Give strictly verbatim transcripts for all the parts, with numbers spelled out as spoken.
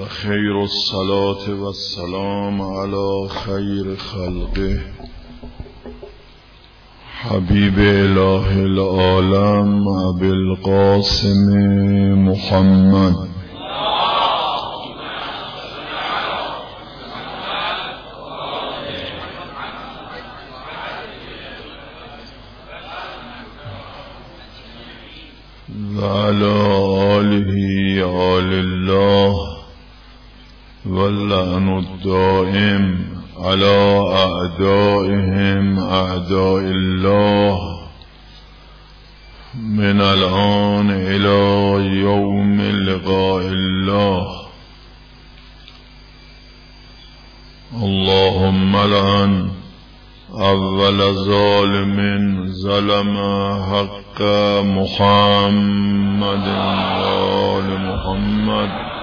خیر الصلاة و السلام علی خیر خلقه حبیب اله العالم ابی القاسم محمد و علی آله آل الله واللعن الدائم على اعدائهم اعداء الله من الآن الى یوم لقاء الله. اللهم لعن اول ظالم ظلم حق محمد آل محمد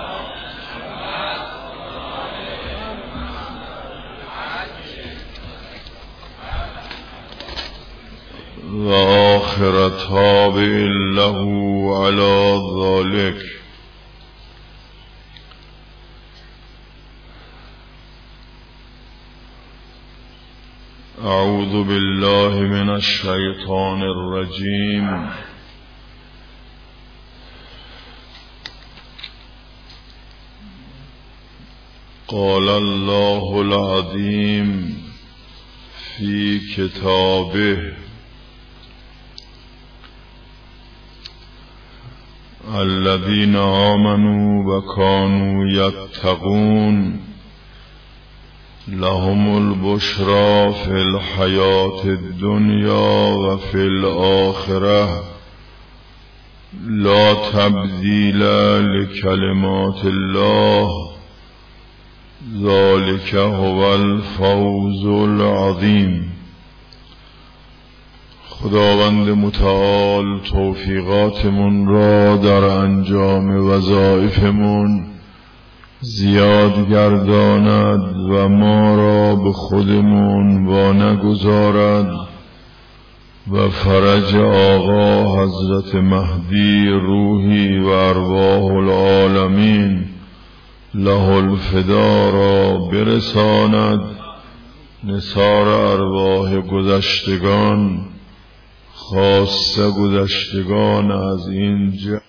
و آخر تابع له على ذلك. اعوذ بالله من الشیطان الرجیم. قال الله العظیم فی کتابه الذين آمنوا وكانوا يتقون لهم البشرى في الحياة الدنيا وفي الآخرة لا تبديل لكلمات الله ذلك هو الفوز العظيم. خداوند متعال توفیقاتمون را در انجام وظایفمون زیاد گرداند و ما را به خودمون وانگذارد و فرج آقا حضرت مهدی روحی و ارواح العالمین له الفدا را برساند. نثار ارواح گذشتگان خاصه گذشتگان از این جا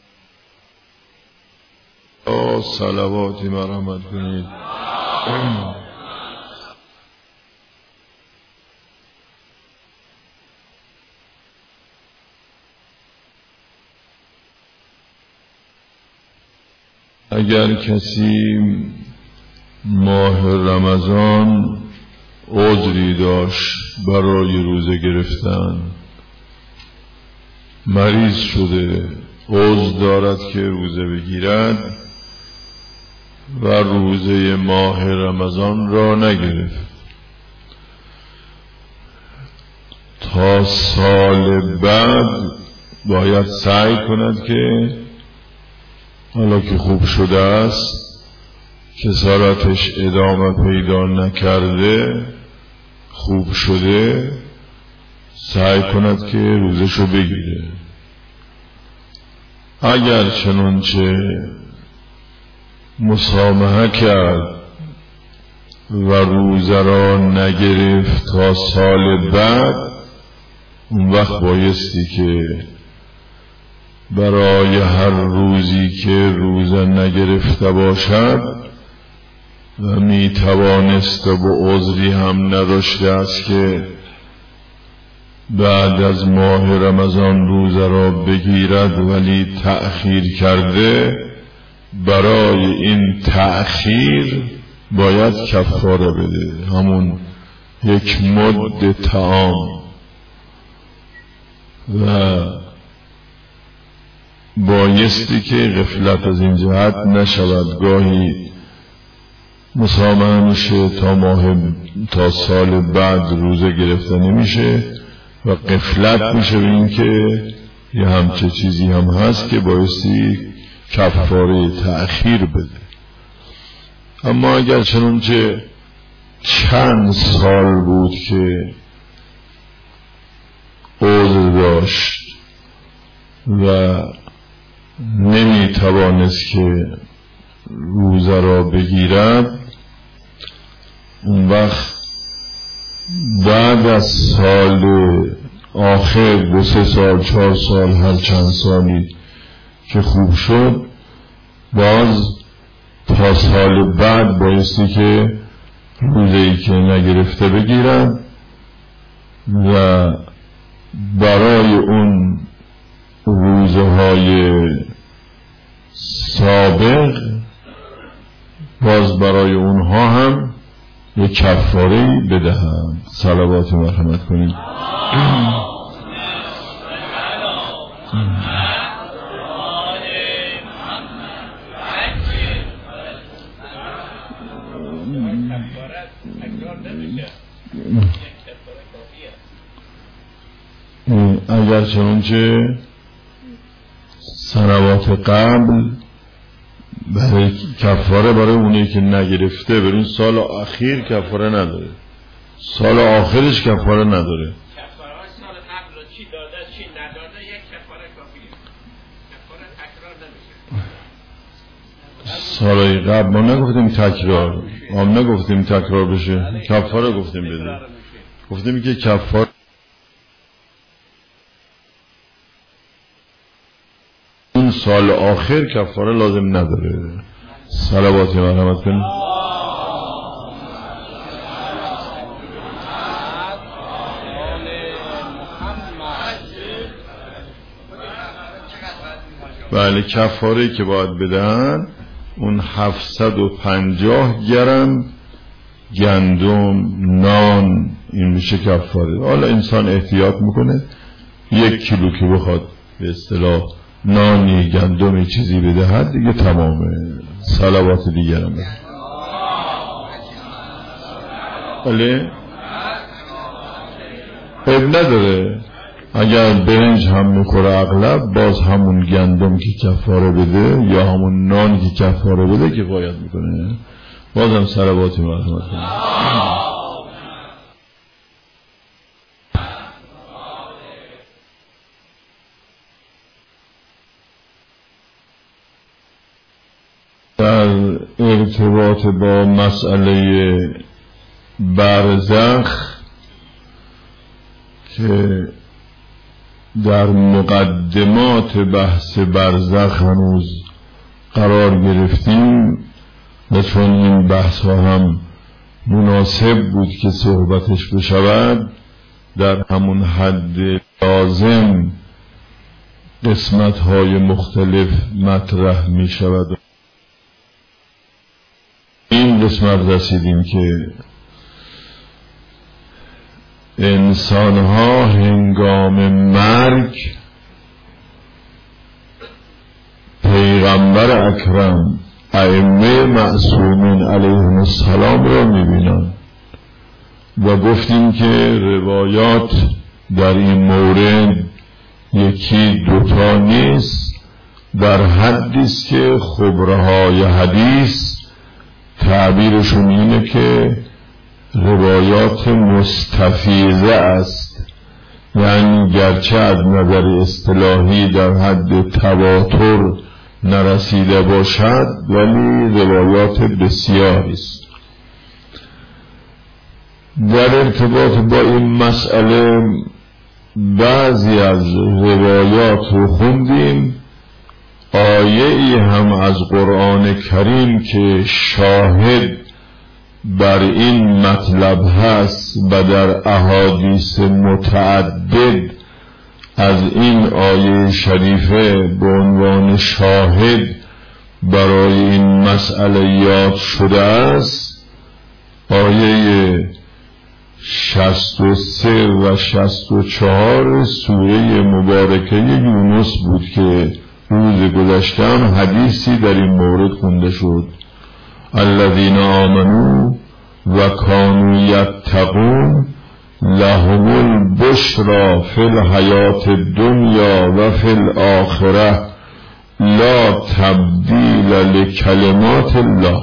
صلواتی مرحمت کنید. اگر کسی ماه رمضان عذری داشت برای روزه گرفتن، مریض شده، عذر دارد که روزه بگیرد و روزه ماه رمضان را نگرفت، تا سال بعد باید سعی کند که حالا که خوب شده است، کسارتش ادامه پیدا نکرده، خوب شده، سعی کند که روزشو بگیره. اگر چنانچه مسامحه کرد و روزه را نگرفت تا سال بعد، اون وقت بایستی که برای هر روزی که روزه نگرفته باشد و می توانست و به عذری هم نداشته است که بعد از ماه رمضان روزه را بگیرد ولی تأخیر کرده، برای این تأخیر باید کفاره بده، همون یک مد طعام، و بایستی که غفلت از این جهت نشود. گاهی مسامحه میشه تا ماه تا سال بعد روزه گرفته نمیشه و غفلت میشه به این که یه همچه چیزی هم هست که بایستی کفاره تأخیر بده. اما اگر چنانچه چند سال بود که عذر داشت و نمی توانست که روزه را بگیرد، اون وقت بعد از سال آخر دو سه سال چهار سال هر چند سالی که خوب شد، باز تا سال بعد بایستی که روزه‌ای که نگرفته بگیرد و برای اون روزهای سابق باز برای اونها هم یک کفاره‌ای بدهند. صلوات مرحمت کنید. اگر چنانچه سنوات قبل برای کفاره برای اونی که نگرفته، برای سال اخیر کفاره نداره، سال آخرش کفاره نداره. کفاره های سال قبل رو چی داده چی نداده یک کفاره کافیه، کفاره تکرار نمیشه. سالهای قبل ما نگفتیم تکرار، ما نگفتیم تکرار بشه، کفاره گفتیم بده، گفتیم که کفاره اون سال آخر کفاره لازم نداره. صلوات مرحمت کنید. بله، کفاره که باید بدن اون هفتصد و پنجاه گرم گندم نان، این میشه کفاره. حالا انسان احتیاط میکنه یک کیلو که بخواد به اصطلاح نانی گندمی چیزی بدهد دیگه تمامه. صلوات دیگر هم بله اب نداره، اگر برنج هم میخوره اغلب باز همون گندم که کفاره بده یا همون نان که کفاره بده کفایت میکنه. باز هم صلوات مرحمت کنه. در ارتباط با مسئله برزخ که در مقدمات بحث برزخ هنوز قرار گرفتیم و چون این بحث ها هم مناسب بود که صحبتش بشود، در همون حد لازم قسمت های مختلف مطرح می شود. این قسمت رسیدیم که انسان ها هنگام مرگ پیغمبر اکرم ائمه معصومین علیهم السلام را میبینند و گفتیم که روایات در این مورد یکی دوتا نیست، در حدی است که خبرهای حدیث تعبیرشون اینه که روایات مستفیضه است، یعنی گرچه از نظر اصطلاحی در حد تواتر نرسیده باشد ولی روایات بسیاری است. در ارتباط با این مسئله بعضی از روایات رو خوندیم، آیه ای هم از قرآن کریم که شاهد بر این مطلب هست و در احادیث متعدد از این آیه شریفه به عنوان شاهد برای این مسئله یاد شده است، آیه شصت و سه و شصت و چهار سوره مبارکه یونس بود که روز گذشته هم حدیثی در این مورد خونده شد. الذین آمنوا و کانوا یتقون لهم البشری فی الحیاة الدنیا و فی الآخرة لا تبدیل لکلمات الله،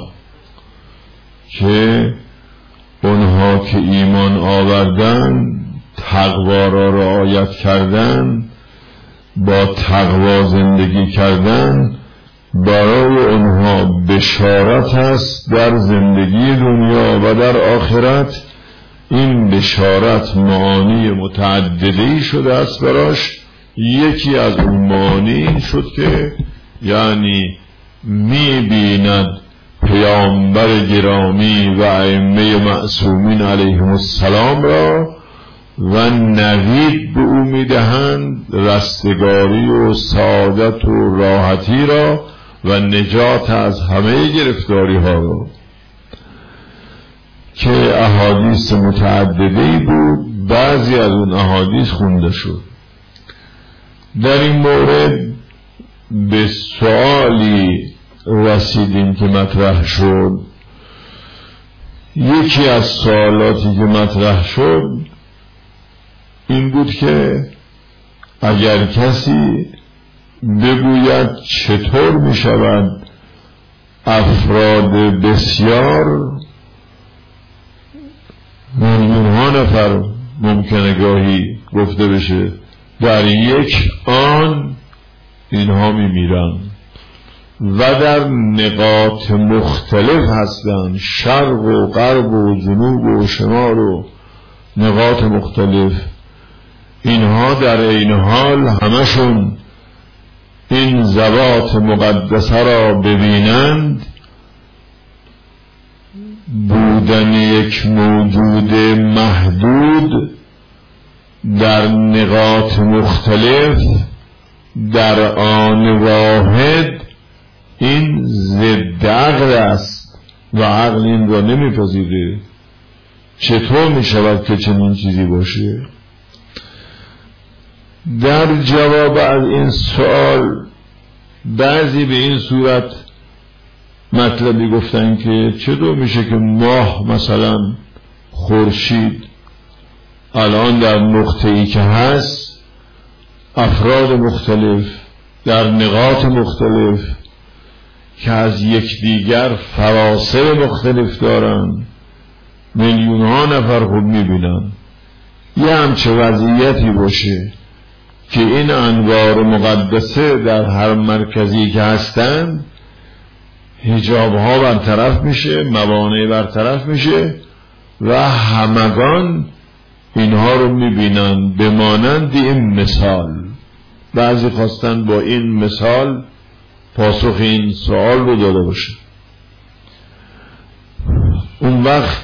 که اونها که ایمان آوردن، تقوا را رعایت کردن، با تقوا زندگی کردن، برای اونها بشارت هست در زندگی دنیا و در آخرت. این بشارت معانی متعددی شده است براش. یکی از اون معانی شد که یعنی می بیند پیامبر گرامی و ائمه معصومین علیهم السلام را و نوید به او میدهند رستگاری و سعادت و راحتی را و نجات از همه گرفتاری ها را، که احادیث متعددی بود. بعضی از اون احادیث خونده شد. در این مورد به سوالی رسیدیم که مطرح شد. یکی از سوالاتی که مطرح شد این بود که اگر کسی بگوید چطور می شود افراد بسیار، میلیون ها نفر ممکنه گاهی گفته بشه در یک آن اینها می میرن و در نقاط مختلف هستند، شرق و غرب و جنوب و شمال و نقاط مختلف. اینها در این حال همشون این ذوات مقدسه را ببینند، بودن یک موجود محدود در نقاط مختلف در آن واحد، این ضد عقل است و عقل این را نمیپذیره. چطور می شود که چنین چیزی باشه؟ در جواب از این سوال بعضی به این صورت مطلبی گفتن که چطور میشه که ماه مثلا خورشید الان در نقطه‌ای که هست افراد مختلف در نقاط مختلف که از یکدیگر فواصل مختلف دارن، میلیون ها نفر خود میبینن. یه همچه وضعیتی باشه که این انوار مقدسه در هر مرکزی که هستن حجاب ها برطرف میشه، موانع برطرف میشه و همگان اینها رو میبینن. به مانند این مثال بعضی خواستن با این مثال پاسخ این سوال رو داده باشه. اون وقت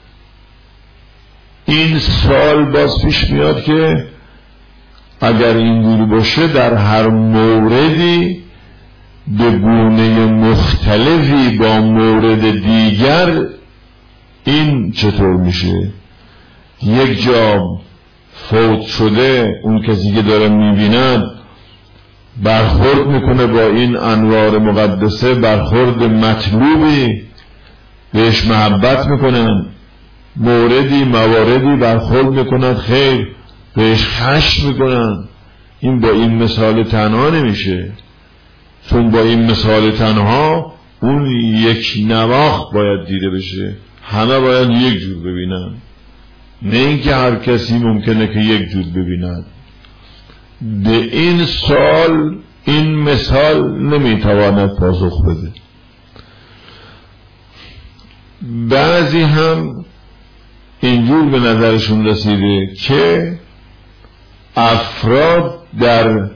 این سوال باز پیش میاد که اگر اینجوری باشه در هر موردی به گونه مختلفی با مورد دیگر این چطور میشه؟ یک جا فوت شده اون کسی که داره میبیند برخورد میکنه با این انوار مقدسه، برخورد مطلوبی بهش محبت میکنن. موردی مواردی برخورد میکنن خیر بهش خشم میکنن. این با این مثال تنها نمیشه، چون با این مثال تنها اون یک نواخت باید دیده بشه، همه باید یک جور ببینن، نه اینکه هر کسی ممکنه که یک جور ببیند. به این سوال این مثال نمیتواند پاسخ بده. بعضی هم اینجور به نظرشون رسیده که افراد در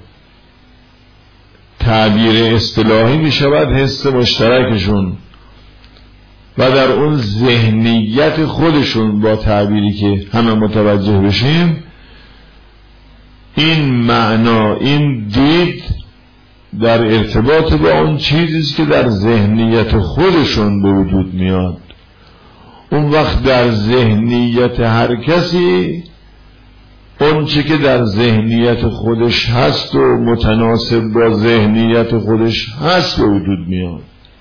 تعبیر اصطلاحی می شود حس مشترکشون و در اون ذهنیت خودشون، با تعبیری که همه متوجه بشیم، این معنا، این دید در ارتباط با اون چیزیست که در ذهنیت خودشون به وجود میاد. اون وقت در ذهنیت هر کسی اون چی که در ذهنیت خودش هست و متناسب با ذهنیت خودش هست به وجود میاد.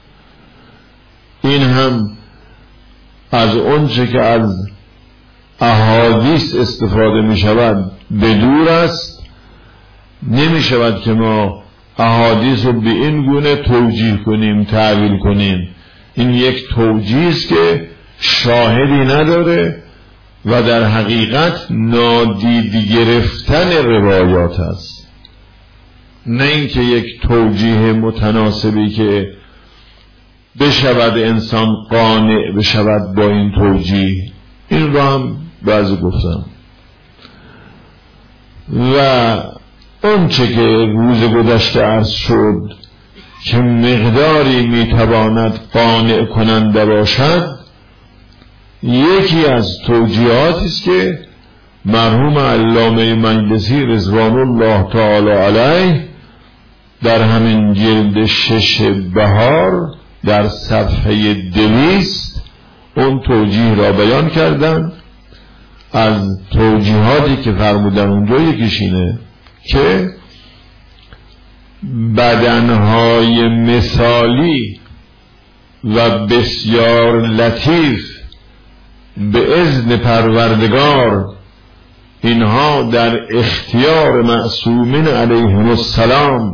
این هم از اون چی که از احادیث استفاده می شود به دور است. نمی شود که ما احادیث رو به این گونه توجیه کنیم، تعبیر کنیم. این یک توجیه است که شاهدی نداره و در حقیقت نادید گرفتن روایات است. نه اینکه یک توجیه متناسبی که بشود انسان قانع بشود با این توجیه. این را هم بعضی گفتم. و اون چه که روز گذشته عرض شد که مقداری میتواند قانع کننده باشد، یکی از توجیهاتی است که مرحوم علامه مجلسی رضوان الله تعالی علیه در همین جلد شش بهار در صفحه دویست اون توجیه را بیان کردن. از توجیهاتی که فرمودن اونجا یکیش اینه که بدنهای مثالی و بسیار لطیف به اذن پروردگار اینها در اختیار معصومین علیهم السلام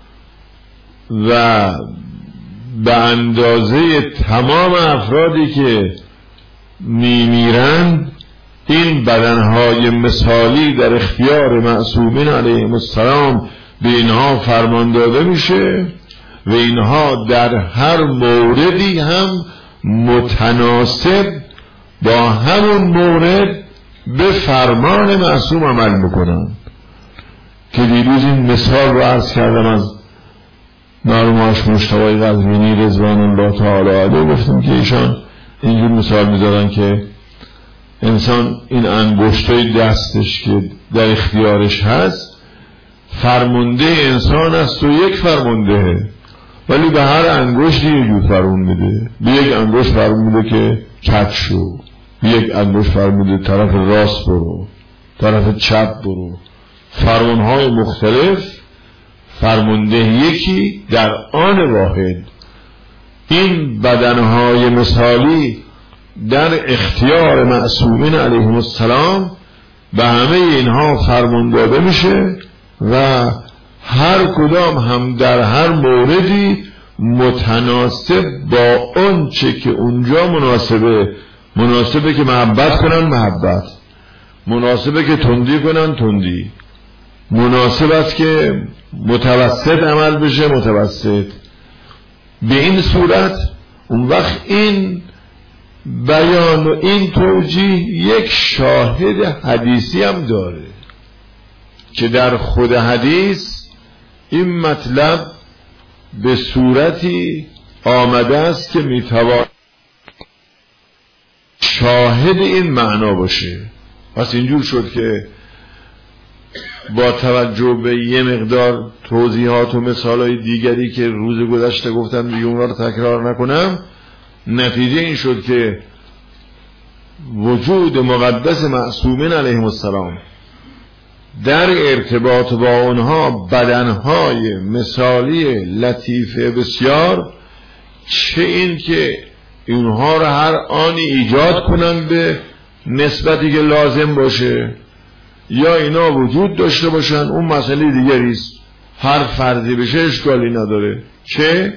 و به اندازه تمام افرادی که میمیرند این بدنهای مثالی در اختیار معصومین علیهم السلام به اینها فرمان داده میشه و اینها در هر موردی هم متناسب با همون مورد به فرمان معصوم عمل میکنن. که دیروز این مثال رو عرض کردم از مرحوم حاج مجتبی قزوینی رضوان الله تعالی علیه، گفتم که ایشان اینجور مثال میذارن که انسان این انگشتای دستش که در اختیارش هست فرمانده انسان است و یک فرمانده، ولی به هر انگشتی یه جور فرمون میده. به یک انگشت فرمون میده که کج شو، به یک انگشت فرمون میده طرف راست برو، طرف چپ برو. فرمانهای مختلف، فرمانده یکی در آن واحد. این بدنهای مثالی در اختیار معصومین علیهم السلام به همه اینها فرمان داده میشه و هر کدام هم در هر موردی متناسب با اون چه که اونجا مناسبه. مناسبه که محبت کنن محبت، مناسبه که تندی کنن تندی، مناسب است که متوسط عمل بشه متوسط. به این صورت اون وقت این بیان و این توجیه یک شاهد حدیثی هم داره که در خود حدیث این مطلب به صورتی آمده است که میتوان شاهد این معنا باشه. پس اینجور شد که با توجه به یه مقدار توضیحات و مثالای دیگری که روز گذشته گفتم دیگه اون رو تکرار نکنم، نتیجه این شد که وجود مقدس معصومین علیهم السلام در ارتباط با اونها بدنهای مثالی لطیفه بسیار، چه این که اینها رو هر آنی ایجاد کنن به نسبتی که لازم باشه یا اینا وجود داشته باشن، اون مسئله دیگری است. هر فردی بشه اشکالی نداره. چه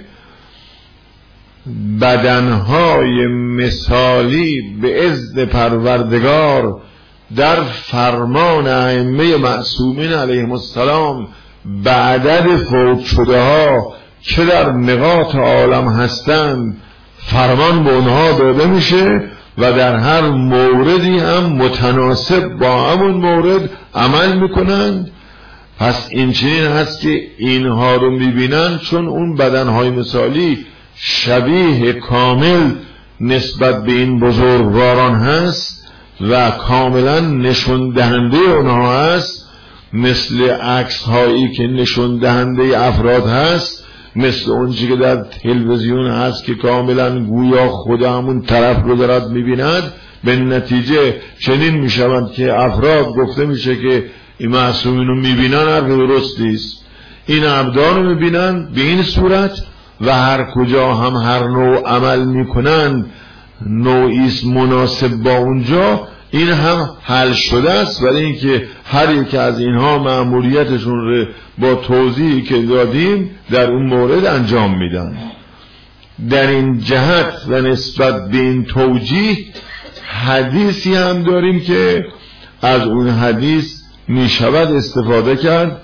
بدنهای مثالی به اذن پروردگار در فرمان ائمه معصومین علیهم السلام به عدد فوت شده ها که در نقاط عالم هستند فرمان به اونها داده میشه و در هر موردی هم متناسب با همون مورد عمل میکنند. پس این چنین هست که اینها رو میبینن چون اون بدنهای مثالی شبیه کامل نسبت به این بزرگواران هست و کاملا نشون دهنده اونها هست، مثل عکس هایی که نشون دهنده افراد هست، مثل اونچه که در تلویزیون هست که کاملا گویا خود همون طرف رو دارد میبیند. به نتیجه چنین میشوند که افراد گفته میشه که این معصومین رو میبینن، حرف درستی است. این ابدان رو میبینن به این صورت و هر کجا هم هر نوع عمل میکنن نوعیست مناسب با اونجا، این هم حل شده است. ولی اینکه هر یک از اینها مأموریتشون رو با توضیحی که دادیم در اون مورد انجام میدن. در این جهت و نسبت به این توجیه حدیثی هم داریم که از اون حدیث میشود استفاده کرد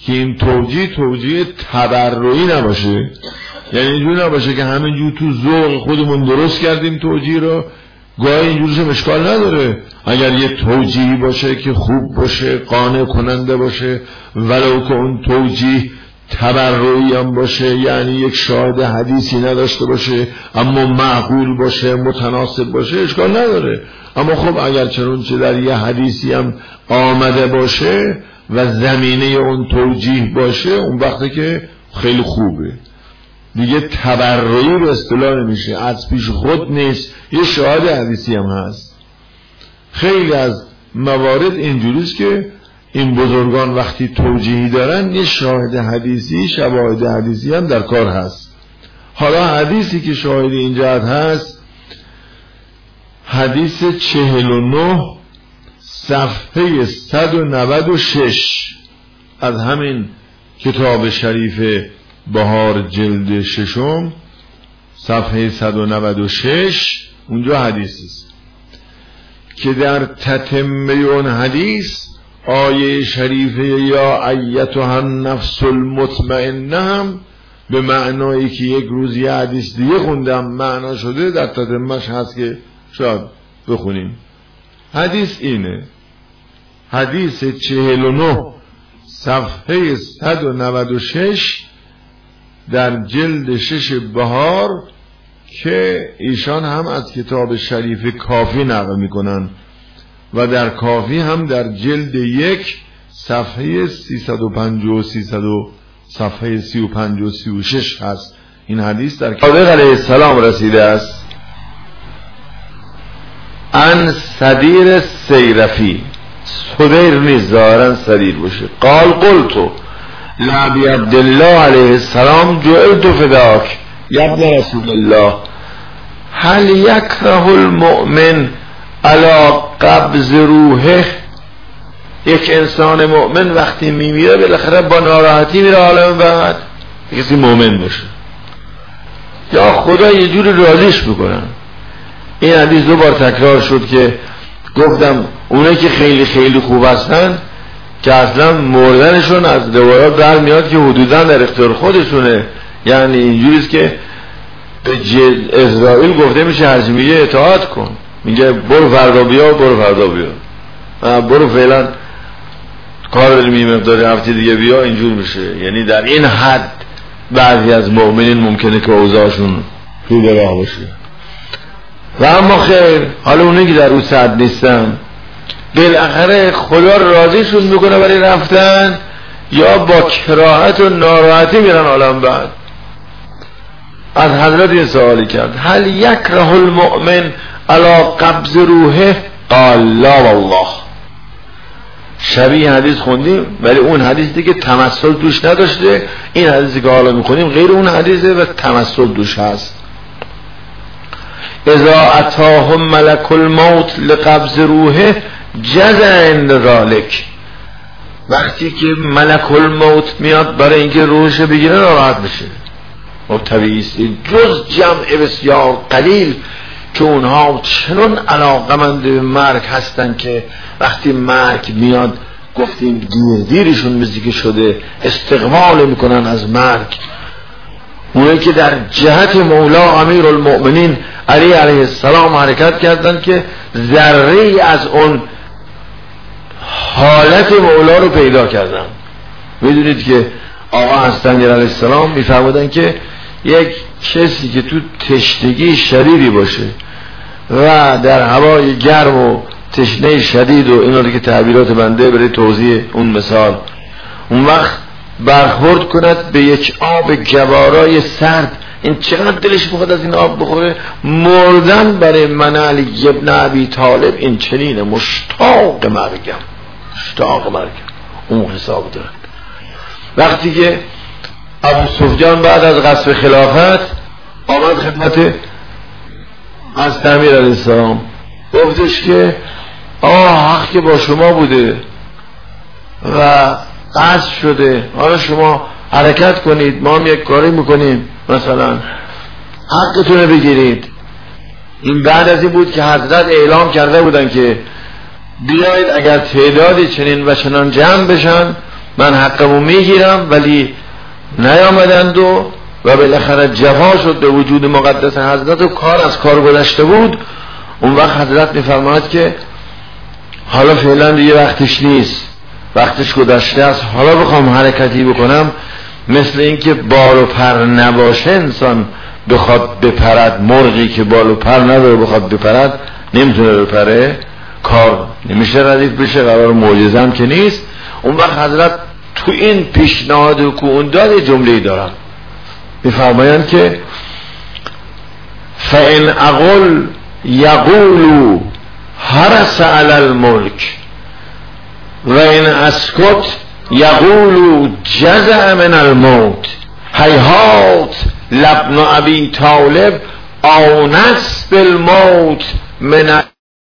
که این توجیه توجیه تبرعی نباشه، یعنی اینجور نباشه که همینجور تو ذوق خودمون درست کردیم توجیه رو، گاهی اینجورش هم اشکال نداره اگر یه توجیه باشه که خوب باشه، قانع کننده باشه، ولو که اون توجیه تبرعی هم باشه، یعنی یک شاهد حدیثی نداشته باشه اما معقول باشه، متناسب باشه، اشکال نداره. اما خب اگر چنانچه در یه حدیثی هم آمده باشه و زمینه اون توجیه باشه، اون وقتی که خیلی خوبه دیگه، تبرعی به اصطلاح نمیشه، از پیش خود نیست، یه شاهد حدیثی هم هست. خیلی از موارد اینجوریست که این بزرگان وقتی توجیهی دارن یه شاهد حدیثی، شواهد حدیثی هم در کار هست. حالا حدیثی که شاهد این جهت هست، حدیث چهل و نه صفحه صد و نود و شش از همین کتاب شریف بهار جلد ششم صفحه صد و نود و شش، اونجا حدیثی است که در تتمه اون حدیث آیه شریفه یا ایتها النفس المطمئنه هم به معنایی که یک روز یه حدیث دیگه خوندم معنا شده، در تتمهش هست که شاید بخونیم. حدیث اینه، حدیث چهل و نه صفحه صد و نود و شش در جلد شش بهار که ایشان هم از کتاب شریف کافی نقل میکنن و در کافی هم در جلد یک صفحه سیصد و پنجاه و سیصد و صفحه سی و پنج و سی و شش هست. این حدیث در صادق علیه السلام رسیده است. ان صدیر سیرفی، صدیر نیست، ظاهرا صدیر باشه. قال قلتو لعبی عبدالله علیه السلام جعلت فداک یا ابن رسول الله هل یکره المؤمن علی قبض روحه. یک انسان مؤمن وقتی میمیره بالاخره با ناراحتی میره عالم بعد، کسی مؤمن باشه یا خدا یه جوری راضیش بکنن. این حدیث دو بار تکرار شد که گفتم اونه که خیلی خیلی خوب هستن که اصلا مردنشون از روایات در میاد که حدوداً در اختیار خودشونه، یعنی اینجوریست که به اسرائیل گفته میشه هرچی میگه اطاعت کن، میگه برو فردا بیا برو فردا بیا، برو فعلا کار علمی مقداری هفته دیگه بیا، اینجور میشه. یعنی در این حد بعضی از مؤمنین ممکنه که اوضاعشون رو راه باشه. و اما خیر، حالا اونه که در اون ساعت نیستن بالاخره خدا راضیشون میکنه برای رفتن یا با کراهت و ناراحتی میرن عالم بعد. از حضرت این سوالی کرد هل یکره المؤمن علی قبض روحه؟ قال لا والله. شبیه حدیث خوندیم ولی اون حدیثی که تمثل دوش نداشته، این حدیثی که حالا میخونیم غیر اون حدیثه و تمثل دوش هست. اذا اتاهم ملک الموت لقبض روحه جزع عند ذلک. وقتی که ملک الموت میاد برای اینکه روحش بگیره ناراحت بشه. و طبیعی است جز جمع بسیار قلیل که اونها چنون علاقمند به مرگ هستن که وقتی مرگ میاد گفتیم دیر دیرشون مزدیک شده استقبال میکنن از مرگ. اونایی که در جهت مولا امیر المؤمنین علی علیه السلام حرکت کردن که ذره از اون حالت مولا رو پیدا کردن. میدونید که آقا حسن علیه السلام میفرمودن که یک کسی که تو تشنگی شدیدی باشه و در هوای گرم و تشنه شدید و اینا رو که تعبیرات بنده برای توضیح اون مثال، اون وقت برخورد کند به یک آب گوارای سرد، این چقدر دلش بخواد از این آب بخوره. مردن برای من علی ابن ابی طالب این چنینه، مشتاق مرگم، مشتاق مرگم. اون حساب دارن. وقتی که ابو سفیان بعد از غصب خلافت آمد خدمت از امیر علیه السلام گفتش که آه حق که با شما بوده و قصد شده، حالا شما حرکت کنید، ما هم یک کاری میکنیم، مثلا حقتون رو بگیرید. این بعد از این بود که حضرت اعلام کرده بودن که بیایید اگر تعدادی چنین و چنان جمع بشن من حقمو میگیرم، ولی نیامدند و و بالاخره جفا شد به وجود مقدس حضرت و کار از کار گذشته بود. اون وقت حضرت میفرماید که حالا فعلا دیگه وقتش نیست، وقتش گذشته است، حالا بخوام حرکتی بکنم مثل اینکه بال و پر نباشه انسان بخواد بپرد، مرغی که بال و پر نداره بخواد بپرد نمیتونه بپره، کار نمیشه ردیف بشه، قرار معجزه هم که نیست. اون وقت حضرت تو این پیشنهاد و که اون داد جمله‌ای دارن، میفرمایند که فَإِنْ أَقُلْ يَقُولُ حَرَسَ عَلَى الْمُلْكِ وَإِنْ أَسْكُتْ يَقُولُ جَزَعَ مِنَ الْمَوْتِ هَيْهَاتَ لَابْنَ أَبِي طالب آنس بالموت من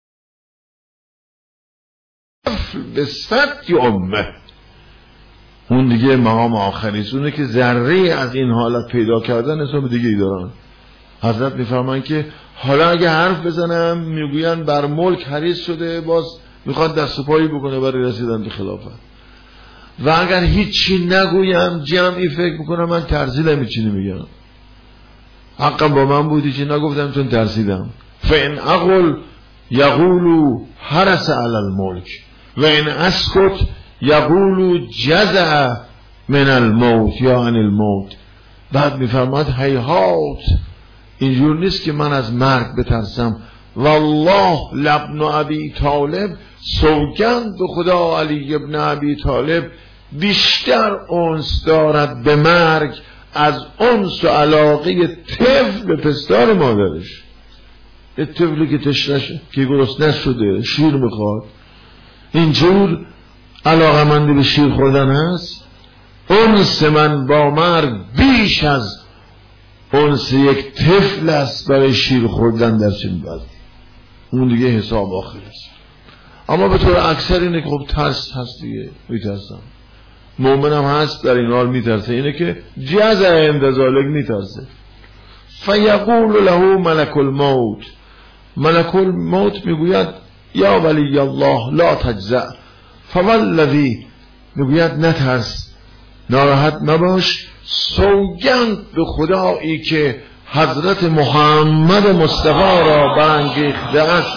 بستت امه. اون دیگه مقام آخریست، اونه که ذره از این حالت پیدا کردن حساب دیگه ای دارن. حضرت میفرمان که حالا اگه حرف بزنم میگوین بر ملک حریص شده، باز میخواد دست و پایی بکنه برای رسیدن به خلافت، و اگر هیچی نگویم جمعی فکر میکنم من ترسیدم هیچی نمیگم، حقا با من بودی چی نگفتم چون ترسیدم. فَإِنْ أَقُلْ يَقُولُ حَرَسَ عَلَى الْمُلْكِ وَإِنْ أَسْكُتْ يَقُولُ جَزَعَ مِنَ الْمَوْتِ یا عن الموت. بعد میفرماد هیهات، اینجور نیست که من از مرگ بترسم، والله لابن ابی طالب، سوگند به خدا علی ابن ابی طالب بیشتر انس دارد به مرگ از انس و علاقه طفل به پستار مادرش. یه طفلی که تشنشه که گرسنه شده شیر میخواد، اینجور علاقمند به شیر خوردن هست. انس من با مرگ بیش از انس یک طفل است برای شیر خوردن در چنین وضعی. اون دیگه حساب آخر است. اما به طور اکثر اینه که خب ترس هست دیگه، میترسم. مومن هم هست در این حال میترسه، اینه که جزع اندازالک میترسه. فیقول له ملک الموت، ملک الموت میگوید یا ولی الله لا تجزع، فوالذی، میگوید نترس، ناراحت نباش، سوگند به خدایی که حضرت محمد مصطفی را برانگیخته است.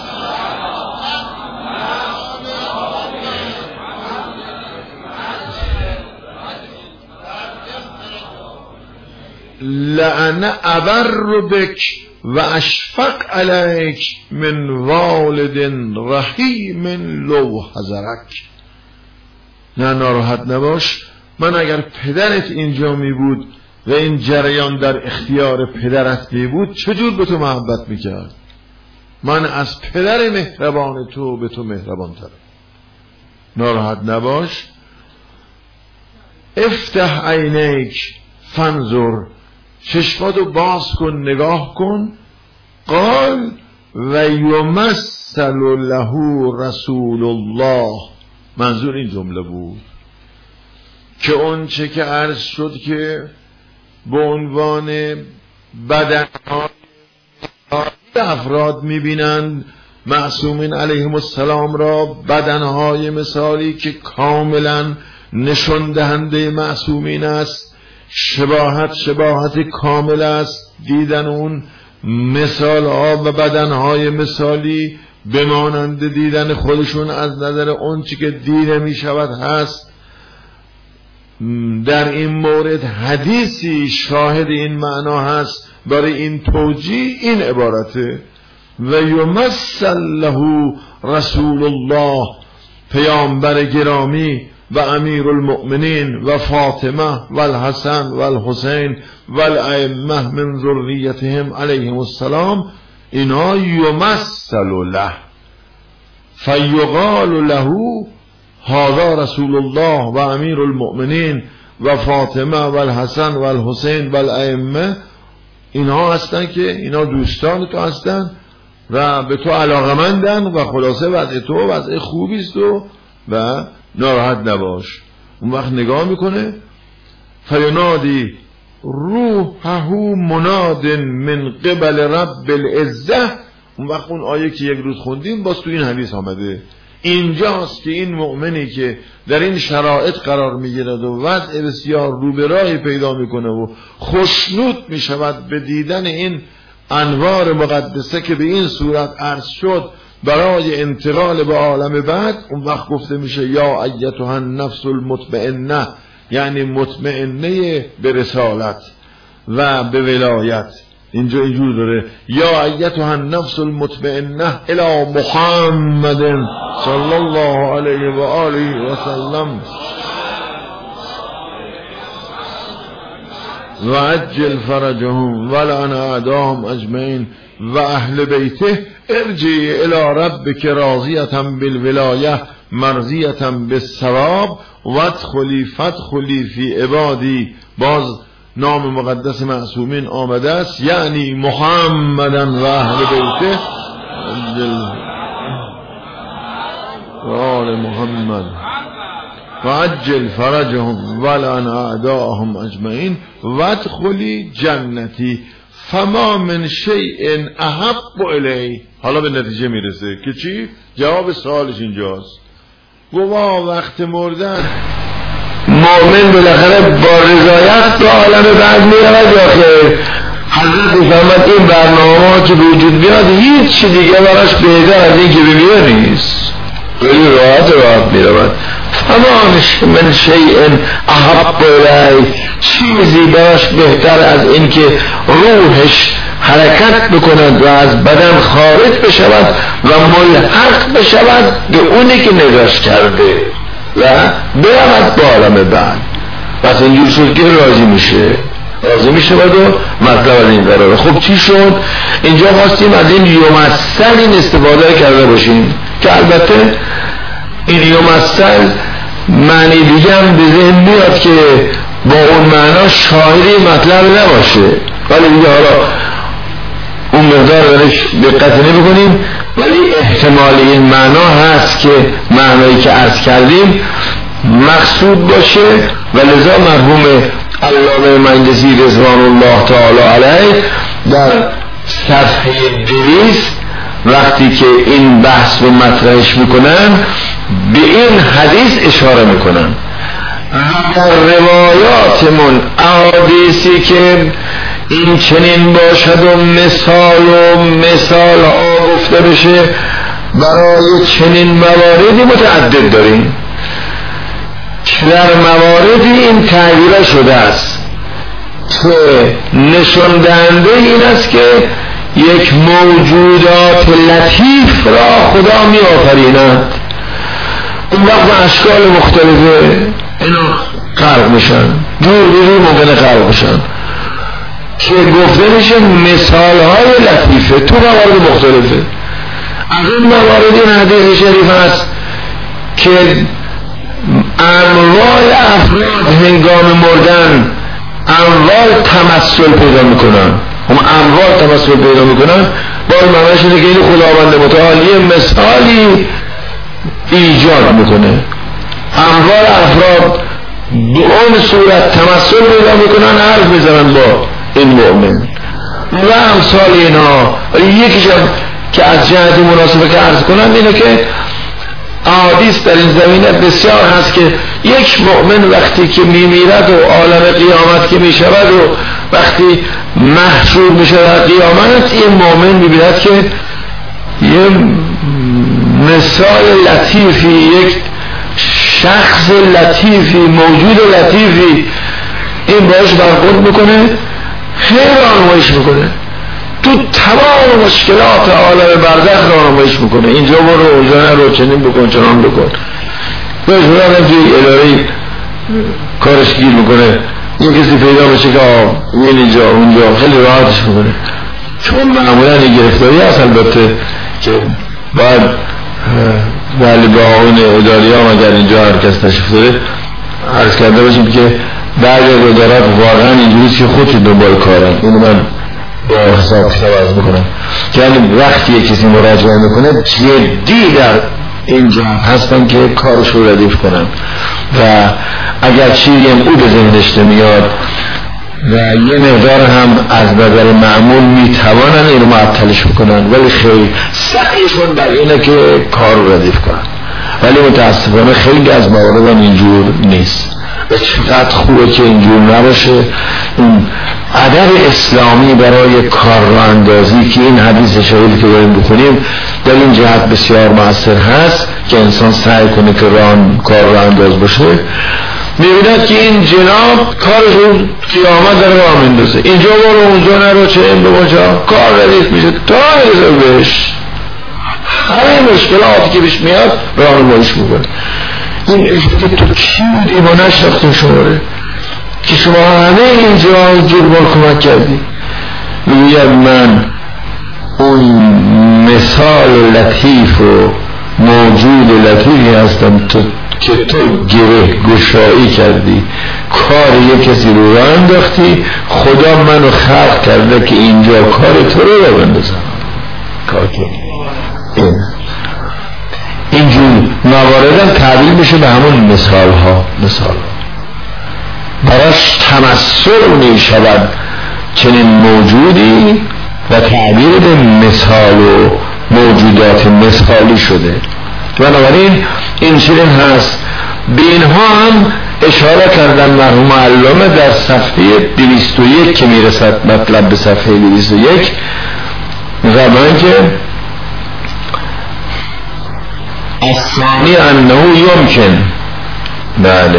لأن ابر بک و اشفق علیک من والد رحیم لو حضرک. نه ناراحت نباش، من اگر پدرت اینجا می بود و این جریان در اختیار پدرت می بود چجور به تو محبت می کرد؟ من از پدر مهربان تو به تو مهربان ترم. ناراحت نباش. افتح عینیک فانظر، چشماتو باز کن نگاه کن. قال و یمثل له رسول الله، منظور این جمله بود که اون چه که عرض شد که به عنوان بدنهای افراد میبینند معصومین علیهم السلام را، بدنهای مثالی که کاملا نشان دهنده معصومین است، شباهت شباهت کامل است. دیدن اون مثال ها و بدن های مثالی بمانند دیدن خودشون از نظر اون چی که دیده می شود هست. در این مورد حدیثی شاهد این معنا هست برای این توجیه، این عبارته و یمثل له رسول الله، پیامبر گرامی و امیر المؤمنین و فاطمه و الحسن و الحسین و الائمه من ذریتهم علیهم السلام، اینا یمثل له فیقال له هذا رسول الله و امیر المؤمنین و فاطمه و الحسن و الحسین و الائمه. اینا هستن که اینا دوستان تو هستن و به تو علاقمندن و خلاصه وضع تو وضع خوبی است و و ناراحت نباش. اون وقت نگاه میکنه فینادی روحه مناد من قبل رب العزه. اون وقت اون آیه که یک روز خوندیم باز تو این حدیث آمده، اینجاست که این مؤمنی که در این شرایط قرار میگیرد و وضع بسیار روبراهی پیدا میکنه و خوشنود میشود به دیدن این انوار مقدسه که به این صورت عرض شد برای انتقال به عالم بعد، اون وقت گفته میشه یا ایتها النفس المطمئنه، یعنی مطمئنه به رسالت و به ولایت. اینجا اینجور داره یا ایتها النفس المطمئنه الی محمد صلی الله علیه و آله و سلم و عجل فرجهم ولعن اعداهم اجمعین و اهل بیته ارجعی الی ربک راضیة بالولایه مرضیة بالثواب وادخلی فادخلی فی عبادی. باز نام مقدس معصومین آمده است، یعنی محمدن و اهل بیته و آل محمد و عجل فرجهم ولعن اعداءهم اجمعین وادخلی جنتی فما من شیء احب الی. حالا به نتیجه میرسه که چی؟ جواب سوالش اینجاست. گواه وقت مردن مؤمن بالاخره با رضایت به عالم بعد میرود یا خیر؟ حضرت میفرماد این برنامه که به وجود بیاد هیچ چی دیگه براش بهتر از این که بمیره نیست، خیلی راحت راحت میرود. اما من شیء احب الی، چیزی براش بهتر از این که روحش حرکت بکند و از بدن خارج بشود و ملحق بشود به اونی که نگاش کرده و برود به عالم بعد. پس اینجور شد که راضی میشه راضی میشه و مطلب از این قراره. خب چی شد؟ اینجا خواستیم از این یومثل این استفاده کرده باشیم که البته این یومثل معنی دیگه هم به ذهن میاد که با اون معنا شاعری مطلب نباشه، ولی دیگه حالا اون مقدار درش دقت نمی‌کنیم، ولی احتمال این معنا هست که معنایی که عرض کردیم مقصود باشه و لذا مرحوم علامه مجلسی رضوان الله تعالی علیه در صفحه دویست وقتی که این بحث رو مطرحش میکنن به این حدیث اشاره میکنن. در روایاتمون احادیثی که این چنین باشد و مثال و مثال ها گفته بشه برای چنین مواردی متعدد داریم که در مواردی این تغییر شده است که نشان دهنده این است که یک موجودات لطیف را خدا می آفریند. اون وقت به اشکال مختلفه اینا خلق میشن، دور دور ممکنه خلق بشن که گفته میشه مثال های لطیفه تو موارد مختلفه. از این موارد این حدیث شریف هست که انواع افراد هنگام مردن انواع تمثل پیدا میکنن. هم انواع تمثل پیدا میکنن باید معنیش اینه که این خداوند متعال یه مثالی ایجاد میکنه. انواع افراد به اون صورت تمثل پیدا میکنن، حرف میزنن با این مؤمن و امثال اینا. ولی یکیشم که از جهت مناسبه که عرض کنم اینه که احادیث در این زمینه بسیار هست که یک مؤمن وقتی که میمیرد و عالم قیامت که میشود و وقتی محشور میشه در قیامت، این مؤمن میبیند که یه مثال لطیفی، یک شخص لطیفی، موجود لطیفی این باش برخورد میکنه، خیر آنمایش میکنه، تو تمام مشکلات عالم برزخ آنمایش میکنه. اینجا برو اونجا نرو، چنین بکن چنان بکن. باش برای توی اداره کارش گیر میکنه، یه کسی پیدا بشه که این اینجا اونجا خیلی راحتش میکنه. چون معمولا این گرفتاری هست البته که باید ولی با اون اداری ها اگر اینجا هر کس تشریف داره عرض کرده باشیم که بعضی از ادارات واقعا اینجوریست که خودشون دنبال کارن. اینو من با حساب کتاب عرض میکنم که یعنی وقتی یک کسی مراجعه میکنه جدی در اینجا هستن که کارش رو ردیف کنن و اگر چیزی هم او به ذهنش نمیاد و یه مقدار هم از نظر معمول میتوانن این رو معطلش بکنن، ولی خیلی سعیشون بر اینه که کار رو ردیف کنن. ولی متاسفانه خیلی از موارد هم اینجور نیست و چقدر خوبه که اینجور نباشه. این ادب اسلامی برای کار را اندازی که این حدیث شریف که داریم بخونیم در این جهت بسیار مؤثر هست که انسان سعی کنه که ران کار را انداز باشه. میبیند که این جناب کارشون قیامت داره راه میندازه، اینجا برو اونجا نرو، چه این به اونجا کار ردیف میشه تا میرسه بهش، همه مشکلاتی که بهش میاد راهنماییش میکنه. این اشتاق تو کی بودی ما نشناختیم شماره که شما همه اینجا اینجور بار کمک کردی؟ میگوید من اون مثال لطیف و موجود لطیفی هستم تو که تو گره گشایی کردی، کار یک کسی رو راه انداختی، خدا منو خلق کرده که اینجا کار تو رو راه بندازم. کار تو این اینجور مواردم تعبیر میشه به همون مثال ها. مثال ها براش تمثل می شود چنین موجودی و تعبیر به مثال و موجودات مثالی شده. بنابراین این چنین هست. به اینها هم اشاره کردن مرحوم علامه در صفحه دویست و یک که میرسد مطلب به صفحه دویست و یک زمان که الثانی انه یمکن، بله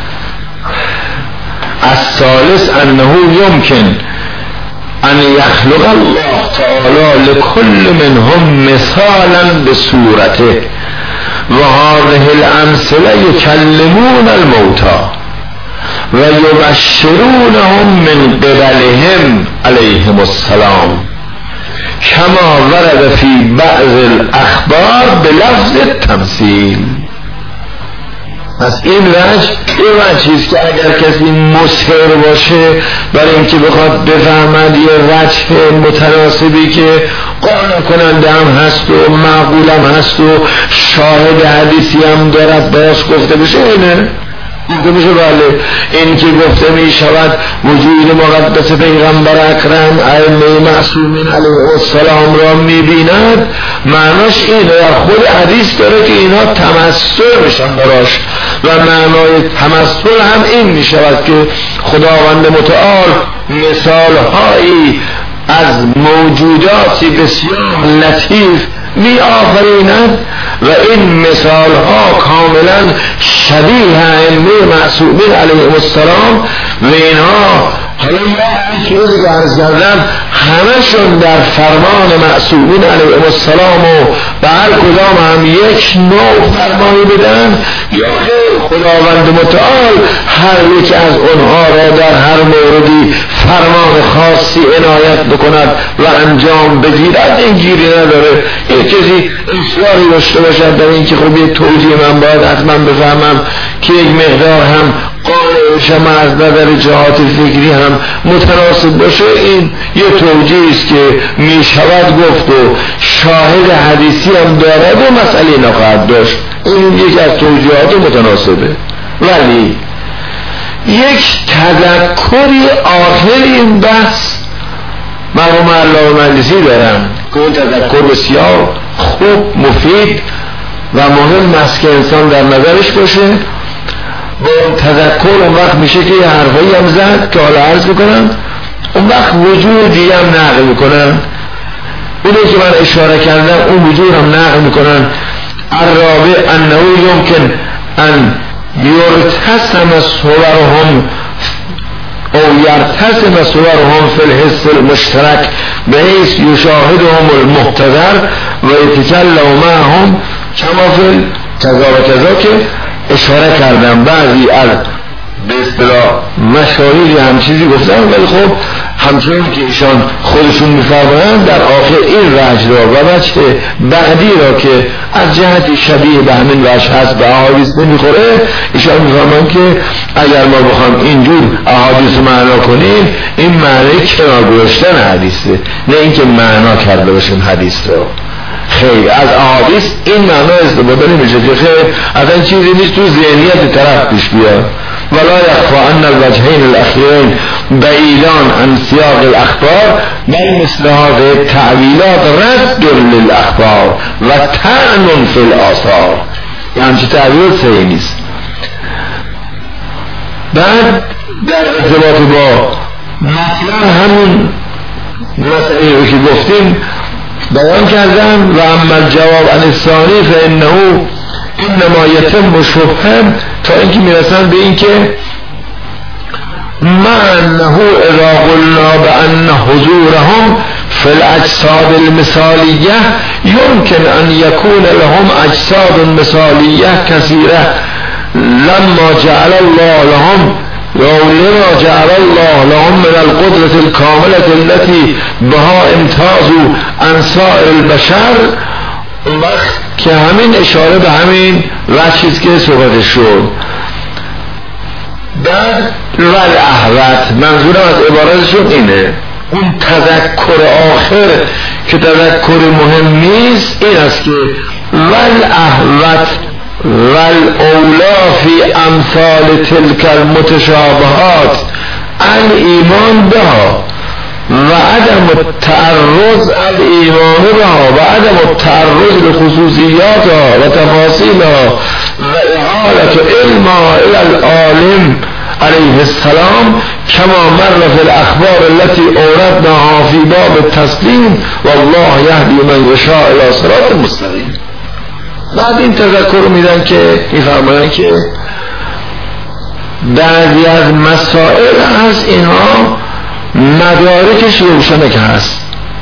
الثالث انه یمکن ان یخلق الله تعالی لكل منهم مثالا بصورته و هذه الامثله یکلمون الموتى و یبشرونهم من قبلهم علیهم السلام کما ورد فی بعض الاخبار بلفظ التمثیل. پس این وجه این وجهیست که اگر کسی مصر باشه برای اینکه بخواد بفهمد یه وجه متناسبی که قانع کننده هم هست و معقول هم هست و شاهد حدیثی هم دارد باش گفته بشه، اینه گفته میشه بله این که گفته می شود وجود مقدس پیغمبر اکرم ائمه معصومین علیه السلام را می بیند، معناش اینه. در خود حدیث داره که اینها تمثل میشن براش و معنای تمثل هم این می شود که خداوند متعال مثال هایی از موجوداتی بسیار لطیف می آفریند و این مثال ها کاملا شبیه ائمه معصومین علیهم السلام و اینها حالا این چیزی که عرض کردم همشون در فرمان معصومین علیهم السلام و به هر کدام هم یک نوع فرمانی بدن یا خداوند متعال هر یک از اونها را در هر موردی فرمان خاصی عنایت بکند و انجام بگیرد. این گیری نداره. یک کسی اصراری داشته باشد در این که خب یک توجیه من باید حتما بفهمم که یک مقدار هم قانع شما از نظر جهات فکری هم متناسب باشه، این یه توجیه است که می شود گفت و شاهد حدیثی هم دارد و مسئله نخواهد داشت. این یک از توجیهات متناسبه. ولی یک تذکری آخر این بحث مرحوم علامه مجلسی دارم که اون تذکر بسیار خوب مفید و مهم است که انسان در نظرش باشه. با اون تذکر اون وقت میشه که یه حرفایی هم زد که حالا عرض میکنم، اون وقت وجودی هم نقل میکنن، اونه که من اشاره کردم اون وجود هم نقل میکنن. الرابع انه یمکن ان یرتسم صورهم او یرتسم صورهم فی الحس المشترک بحیث یشاهدهم المحتضر و یتکلم معهم کما فی کذا و کذا که اشاره کردم. بعضی از به اصطلاح مشاهیری هم چیزی گفتن ولی خب همچنین که ایشان خودشون میفرمایند در آخر این وجه را و وجه بعدی را که از جهتی شبیه به همین وجه هست به احادیث نمیخوره، ایشان میفرمایند که اگر ما بخوام اینجور احادیث معنا کنیم این معنی کنار گذاشتن حدیثه، نه اینکه معنا کرده باشیم حدیث رو. خیلی از احادیث این معنا استفاده نمیشه که خیلی اصلا چیزی نیست تو ذهنیت طرف پیش بیاد. ولا يخفى ان الوجهين الاخيرين بعيدان عن سياق الاخبار بل مثل هذه التعويلات رد للاخبار و طعن في الاثار. یه همچه تعبیر صحیح نیست. بعد در ارتباط با مثلا همون مسئله رو که گفتیم بیان کردم و اما الجواب عن الثانی فانه انما یتم شبهه تا اینکه میرسن به این که ما انه اذا قلنا بان حضورهم في الاجساد المثاليه يمكن ان يكون لهم اجساد مثاليه كثيره لما جعل الله لهم لما جعل الله لهم من القدرة الكاملة التي بها امتازوا عن سائر البشر. وقت که همین اشاره به همین وجهی که صحبت شد. بعد والاحوت منظورم از عبارتشون اینه، اون تذکر آخر که تذکر مهم نیست این است که والاحوت والاولا فی امثال تلک المتشابهات الایمان بها و عدم التعرض الایمان بها و عدم التعرض لخصوصیاتها و تفاصیلها و احالت علمها الى العالم علیه السلام کما مر فی الاخبار التي اوردناها فی باب التسلیم والله یهدی من یشاء الی صراط مستقیم. بعد این تذکر رو میدن که میفرمایند که بعضی از مسائل از اینها مدارکش روشنه که هست،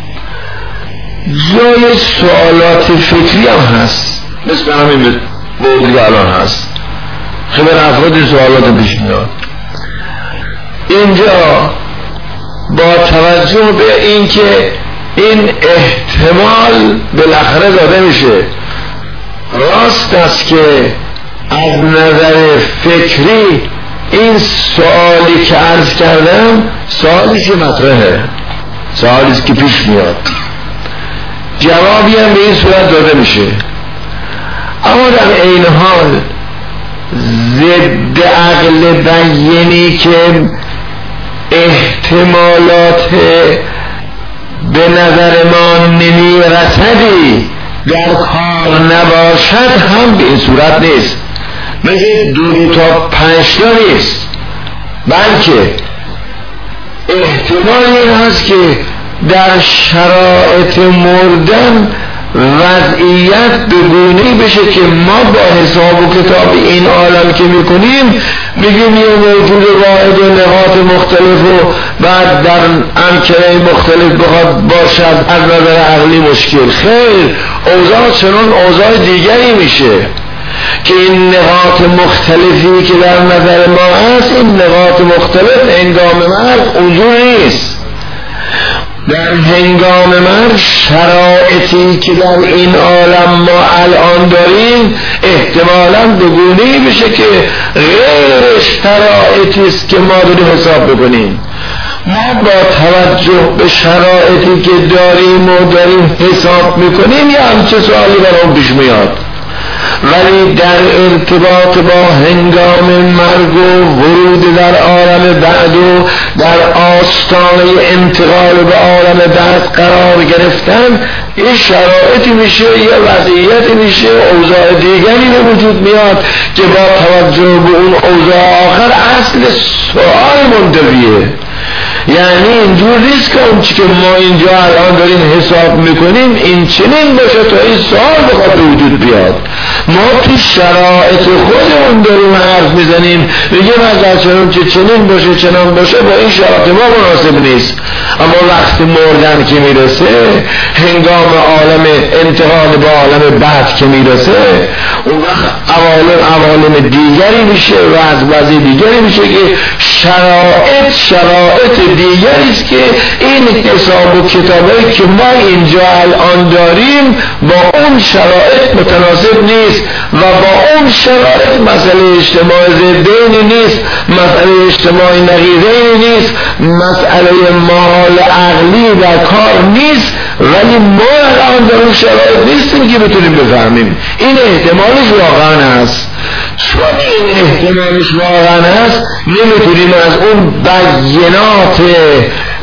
جای سوالات فکری هم هست، مثل همین بودی الان هست خیلی افراد این سوالات پیش میاد. اینجا با توجه به این که این احتمال بالاخره داده میشه، راست است که از نظر فکری این سوالی که عرض کردم سوالی که مطرحه، سوالی که پیش میاد، جوابی هم به این صورت داده میشه، اما در این حال ضد عقل بیانی که احتمالات به نظر ما نمیرسدی در کار نباشد هم به این صورت نیست، مثل دو تا پنج تا نیست، بلکه احتمال این هست که در شرایط مردن وضعیت بگونه‌ای بشه که ما با حساب و کتاب این عالم که میکنیم بگیم یه موجود واحد و نقاط مختلف و بعد در امکنه مختلف بخواد باشد از نظر عقلی مشکل. خیر، اوضاع چنان اوضاع دیگری میشه که این نقاط مختلفی که در نظر ما هست، این نقاط مختلف هنگام مرگ اونجور نیست. در هنگام مرگ شرایطی که در این عالم ما الان داریم احتمالاً بگونه‌ای بشه که غیر شرایطی است که ما داریم حساب بکنیم. ما با توجه به شرایطی که داریم و داریم حساب میکنیم یه همچه سوالی برام پیش میاد، ولی در ارتباط با هنگام مرگ و ورود در عالم بعد و در آستانه انتقال به عالم بعد قرار گرفتن این شرایطی میشه، یه وضعیتی میشه، اوضاع دیگری به وجود میاد که با توجه به اون اوضاع آخر اصل سوال منتفیه. یعنی اینجور نیست که اون چی که ما اینجا الان داریم حساب میکنیم این چنین باشه تا این سوال بخواد به وجود بیاد. ما تو شرایط خودمون داریم حرف میزنیم، میگه مثلا چنان که چنین باشه چنان باشه با این شرایط ما مناسب نیست، اما وقتی مردن که میرسه، هنگام عالم انتقال به عالم بعد که میرسه، اون وقت عوالم عوالم دیگری میشه و از وضع دیگری میشه که شرایط شرایط دیگری است که این حساب و کتابی که ما اینجا الان داریم با اون شرایط متناسب نیست و با اون شرایط مسئله اجتماع ضدینی نیست، مسئله اجتماع نقیضینی نیست، مسئله مال عقلی در کار نیست، ولی ما الان در اون شرایط نیستیم که بتونیم بفهمیم. این احتمالش واقعا هست، چون این احتمالش واقعا هست نمیتونیم از اون بینات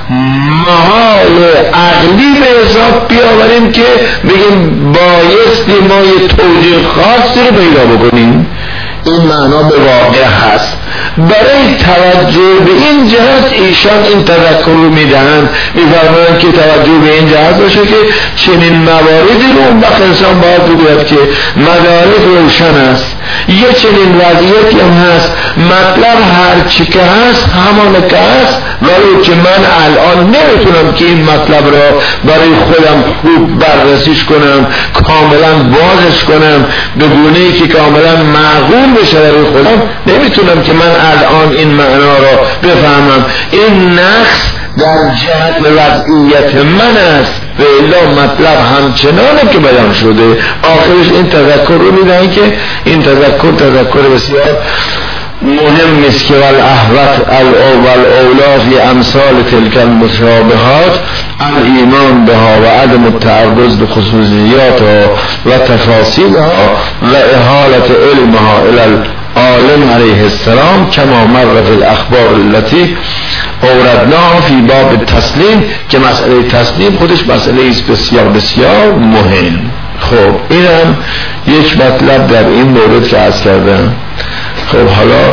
محال عقلی به حساب بیاوریم که بگیم بایستی ما یه توجیه خاصی رو پیدا بکنیم. این معنا به واقع هست. برای توجه به این جهت ایشان این تذکر رو میدهند، میفرمایند که توجه به این جهت باشه که چنین مواردی رو اون وقت انسان باید بگوید که مدارک روشن است، یه چنین وضعیتی هم هست، مطلب هر چی که هست همان که هست، ولی که من الان نمیتونم که این مطلب را برای خودم خوب بررسیش کنم، کاملا بازش کنم به گونه‌ای که کاملا معقول بشه برای خودم، نمیتونم که من الان این معنا را بفهمم. این نقص در جهت وضعیت من است و الا مطلب همچنانه که بیان شده. آخرش این تذکر رو میدن که این تذکر تذکر بسیار مهم است که والاحوط الاول اولا فی امثال تلک المشابهات الایمان بها و عدم التعرض به خصوصیاتها و تفاصیلها و احالت علمها الی العالم علیه السلام کما مر فی الاخبار التي اوردناها فی باب تسلیم، که مسئله تسلیم خودش مسئله است بسیار بسیار مهم. خب اینم یک مطلب در این مورد که عرض کردم. خب حالا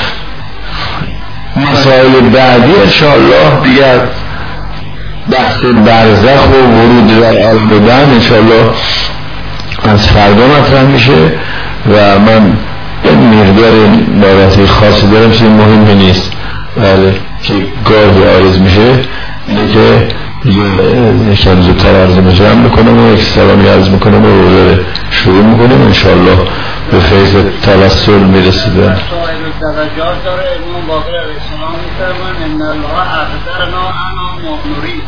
مسائل بعدی انشاءالله دیگر بحث برزخ و ورود در علم بدن انشاءالله از فردا مطرح میشه و من این مقدار ناراحتی خاصی دارم چیز مهمی نیست، بله که گاهی عارض میشه اینه که یکم زودتر عرض مجرم میکنم و یک سلامی عرض میکنم و روزه شروع میکنم انشاءالله به فیض توسل میرسیدم. صاحب درجات داره امام باقر علیه السلام میفرمان ان الله اقدرنا انا مؤمنین.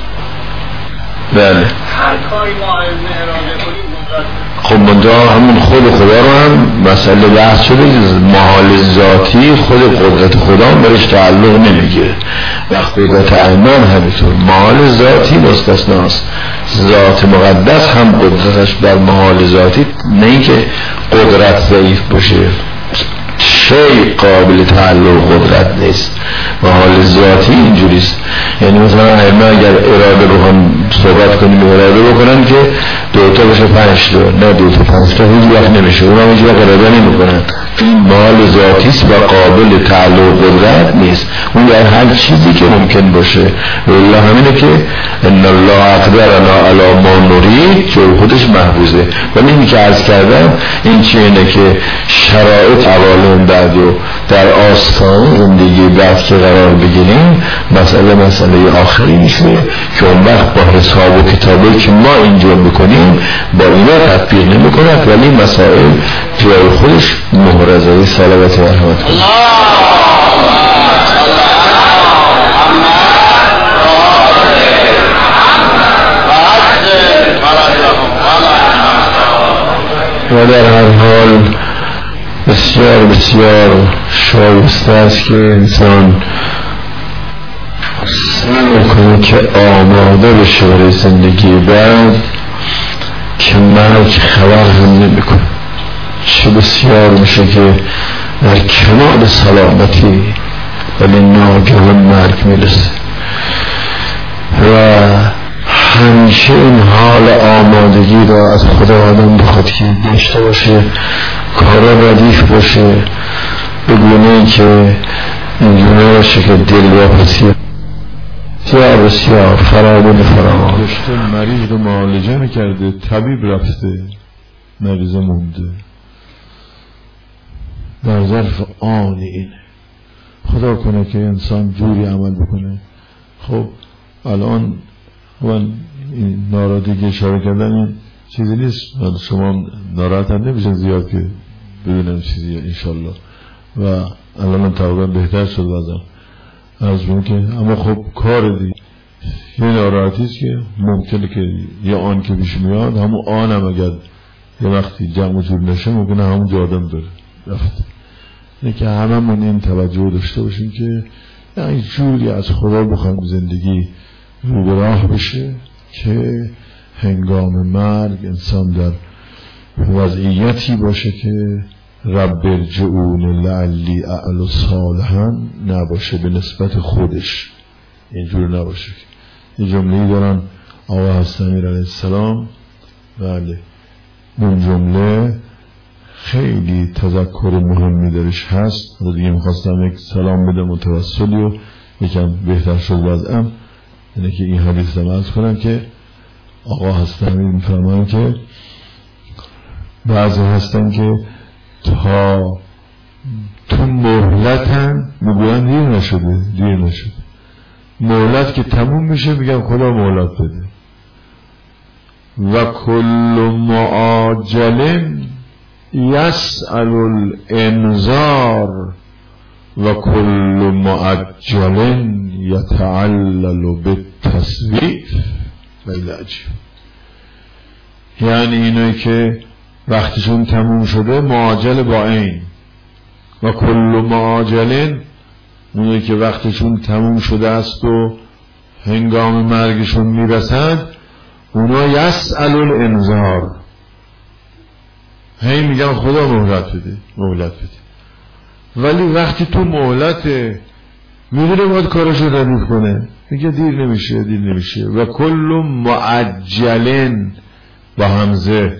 بله هر کاری ما علم اراده کنیم خب منجا همون خود خدا رو هم مسئله بحث شده، محال ذاتی خود قدرت خدا برش تعلق نمیگیره و قدرت ایمان همینطور محال ذاتی مستثناست. ذات مقدس هم قدرتش بر محال ذاتی نه اینکه قدرت ضعیف باشه، شیء قابل تعلق قدرت نیست. محال ذاتی اینجوریست، یعنی مثلا ائمه اگر اراده بخوان صحبت کنیم اراده بکنن که دوتا بشه پنج تا، نه دوتا پنج تا هیچ وقت نمیشه، اونا هیچ وقت اراده نمیکنن. این محال ذاتیست و قابل تعلق قدرت نیست، اون در هر چیزی که ممکن باشه. والله همینه که ان الله اقدرنا علی ما نرید که خودش محفوظه. ولی اینی که عرض کردم این چه اینه که شرایط عوالم بعد و در آستانه زندگی بعد که قرار بگیریم مسئله مسئله آخری میشه که اون وقت با حساب و کتابی که ما اینجا بکنیم با اینا تطبیق نمی کند، ولی مسائل جای خودش مهرزه صلوات و رحمت و در هر حال بسیار بسیار شایسته است که انسان سعی کنه که آماده بشه برای زندگی بعد که مرگ خبر هم نمی کنه. چه بسیار میشه که در کمال سلامتی ولی ناگهان مرگ میرسه و همیشه این حال آمادگی را از خدا آدم بخواد که داشته باشه، کارا ردیف باشه به گونه‌ای که اینجوره باشه که دل واپسی بسیار بسیار فرامون فرامون داشته مریض رو معالجه میکرده، طبیب رفته مریض مونده، در ظرف آنی اینه. خدا کنه که انسان جوری عمل بکنه. خب الان من این ناراحتی اشاره کردن این چیزی نیست، شما ناراحت هم نمیشن زیاد که ببینم چیزی انشالله و الان هم تقریبا بهتر شد وضعم از اون که، اما خب کار دی یه ناراحتی است که ممکنه که یه آن که پیش میاد همون آن هم اگر یه وقتی جمع جور نشه ممکنه همون جادم بره رفت. اینه که هممون این توجه داشته باشیم که یعنی جوری از خدا بخوایم زندگی رو به راه بشه که هنگام مرگ انسان در وضعیتی باشه که رب ارجعون لعلی اعمل صالحا نباشه به نسبت خودش، اینجور نباشه. یه جمله‌ای دارن آقا هستمی علیه السلام، بله اون جمله خیلی تذکر مهمی درش هست. و دیگه میخواستم یک سلام بده متوسلی و یکم بهتر شد وضعم، اینه که این حدیث رو عرض کنم که آقا هستمی میفرماین که بعضی هستن که تا تو مهلتن میگوین دیر نشده دیر نشده مهلت که تموم میشه میگن خدا مهلت بده. و کل معاجل یسأل الانذار و کل معجل یتعلل بالتسویف. خیلی عجیب. یعنی اینایی که وقتشون تموم شده معاجل با عین، و کل معاجل اونایی که وقتشون تموم شده است و هنگام مرگشون میرسند اونا یسأل الانذار، هی میگن خدا مهلت بده مهلت بده. ولی وقتی تو مهلت میدونه باید کارشو ردیف کنه میگه دیر نمیشه دیر نمیشه. و کل معجلن با همزه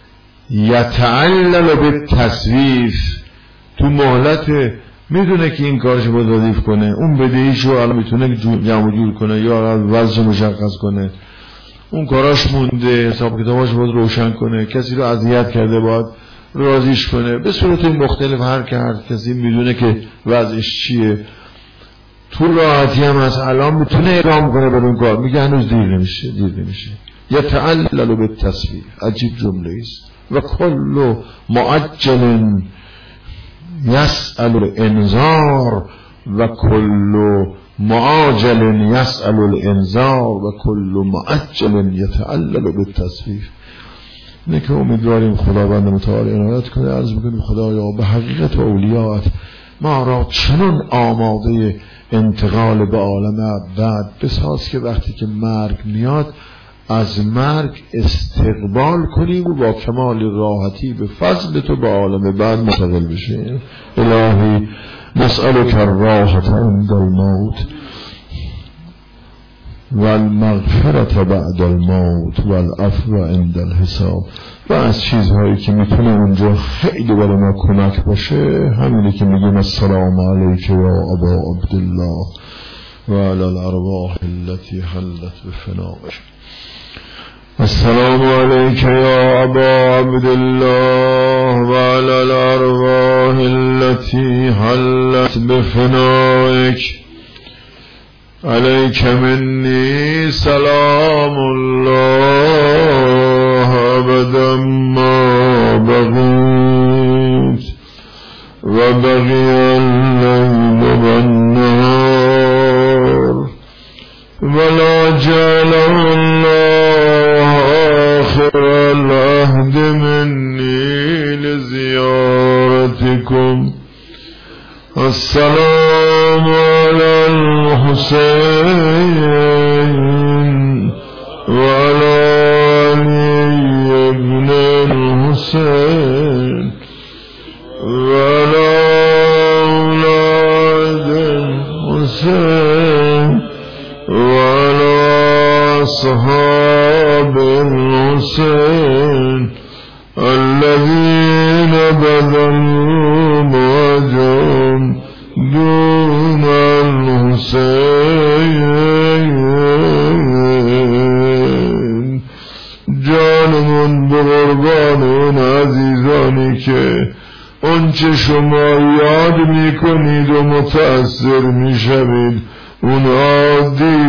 یتعلل بالتسویف، تو مهلت میدونه که این کارشو باید ردیف کنه، اون بدهیشو الان میتونه جمع جور کنه یا وضعش مشخص کنه، اون کاراش مونده حساب کتاباش باید روشن کنه، کسی رو اذیت کرده باید راضیش کنه، به صورت مختلف هر که هر کسی میدونه که وضعش چیه، تو راحتی هم از الان میتونه اقدام کنه بر اون کار، میگه هنوز دیر نمیشه دیر نمیشه. یا تعلل بالتسویف، عجیب جمله است. و کل معجل یسأل الانذار و کل معاجل یسأل الانذار و کل معجل یتعلل بالتسویف. اینه که امیدواریم خداوند متعال عنایت کنه. عرض میکنیم خدایا به حقیقت و اولیات ما را چنان آماده انتقال به عالم بعد بساز که وقتی که مرگ میاد از مرگ استقبال کنیم و با کمال راحتی به فضل تو به عالم بعد منتقل بشیم. الهی نسألك الراحة عند الموت والمغفرة بعد الموت والعفو عند الحساب. و از چیزهایی که میتونه اونجا خیلی برای ما کمک باشه همینه که میگیم السلام علیک یا ابا عبدالله و علی الارواح التي حلت بفنائك. السلام علیک یا ابا عبدالله و علی الارواح التي حلت بفنائك. علیک منی سلام الله ابدا ما بقیت و بقی اللیل و النهار ولا جعل الله آخر العهد منی لزیارتكم. السلام علی الحسین و علی علی ابن الحسین و علی اولاد الحسین و علی اصحاب الحسین الذين بذلوا معجم دون الحسین. جانمون به قربان اون عزیزانی که اونچه شما یاد میکنید و متأثر میشوید اونها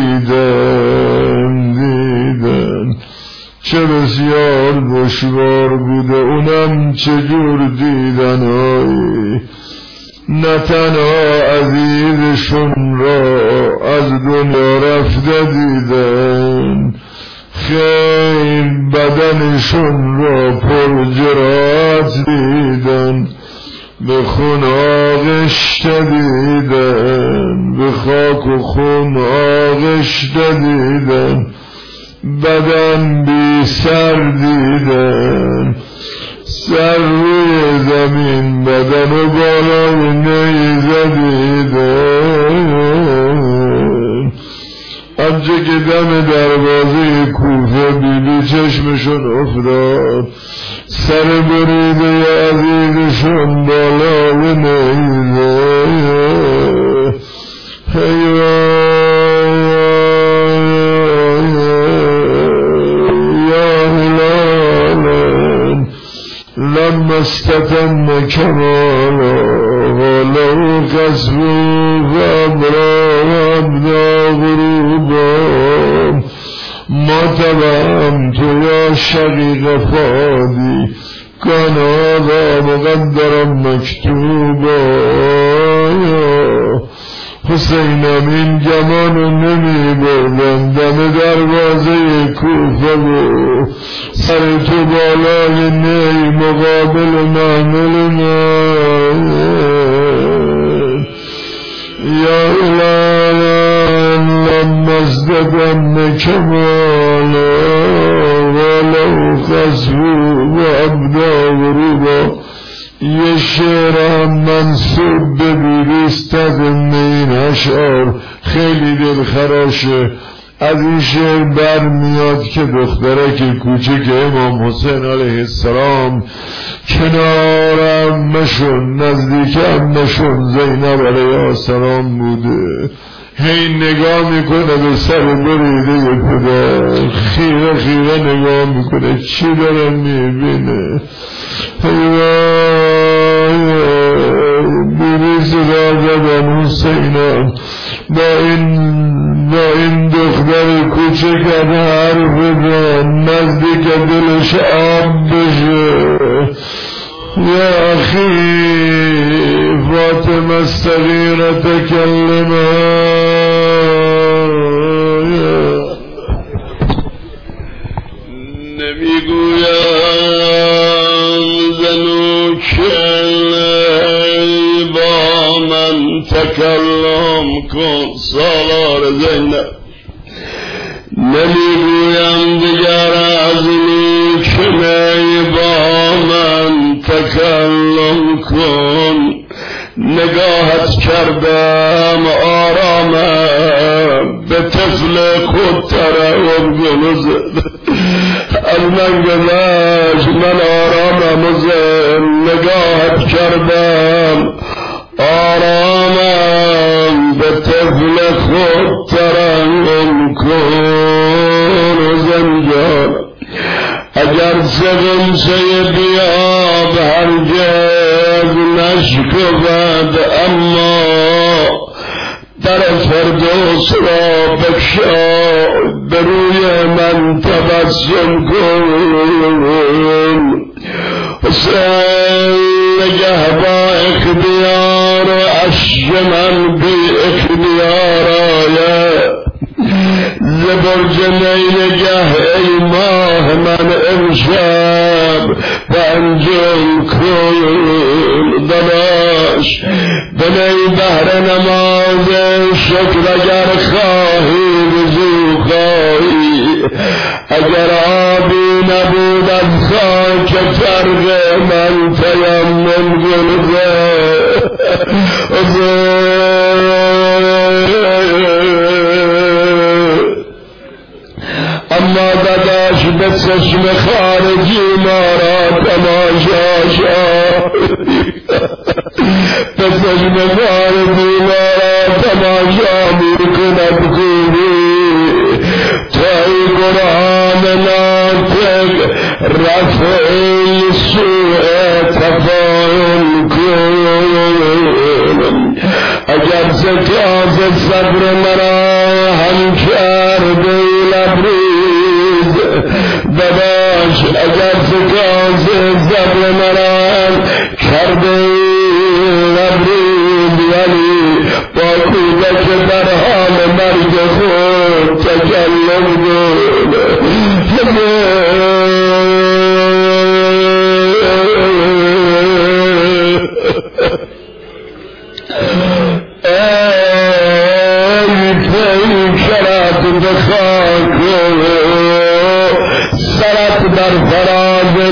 دیدن دیدن چه بسیار دشوار بوده، اونم چجور دیدن هایی نه تنها عزیزشون را از دنیا رفته دیدن، خیلی بدنشون را پر جراحت دیدن، به خون آغشته دیدن، به خاک و خون آغشته دیدن، بدن بی سر دیدن، سر روی زمین بدن و بالای نیزه دیدن. که دم دروازه کوفه بیبی چشمشون افتاد، سر بریده عزیزشون بالا به نیزه یا هلالا لما استتم کمالا ولو قصفو فابرا وابدا غروبا ما تبعم تو یا شقیق فادی کان هذا مقدرا مکتوبا حسینم این گمانو نمی بردم دم دروازه کوفه و سر تو بالای نی مقابل محمل من یا الان لما ازددم کمالا ولو خسفو و ابدا غروبا. یه شعر هم منصوب به بیبیستد این اشعار خیلی دلخراشه. از این شعر برمیاد که دخترک کوچک امام حسین علیه السلام کنارم مشون نزدیکم مشون زینب علیه السلام بوده، هی نگاه میکنه به سر بریده پدر، خیره خیره نگاه میکنه چی داره میبینه. بیبی صدا زدن حسینم با این با این دختر کوچک حرف بزن نزدیک دلش آب بشه. یا اخی فاطمه الصغیره تکلمه نمیگویم زنو کلی با من تکلم کن سالار زینب، نمیگویم دیگر از نیکمی با من تکلم کن. نگاهت کردم آرامم به طفل خود ترعب گنزد، از من گذشت من آرامم زد. نگاهت کردم آرامم به طفل خود ترعب کن زنجان. اگر سغمسه بیاب هرگز نشکفد، اما در فردوس را بکشا به روی من تبسم کن. حسین نگه با اختیار عشق من بی اختیار آید، زبرج نگه ای ماه من امشب پنجم کن. دلاش بنی بهر نماز شکر اگر خواهی وضو خواهی، اگر آبی نبود از خاک فرق من تیمم گنزه. اما داداش به چشم خارجی ما را تماشا شد، به چشم خارجی ما را تماشا میکند خوبی. توی قرآن ناطق رفعی سوء تفاهم کن. اگر زکاز صبر مرا هم کرده لبریز داداش، اگر زکاز صبر مرا کرده لبریز، یعنی با کودک در حال مرگ خود تکلم کن. ای پیکرت بخاک سرت در فراز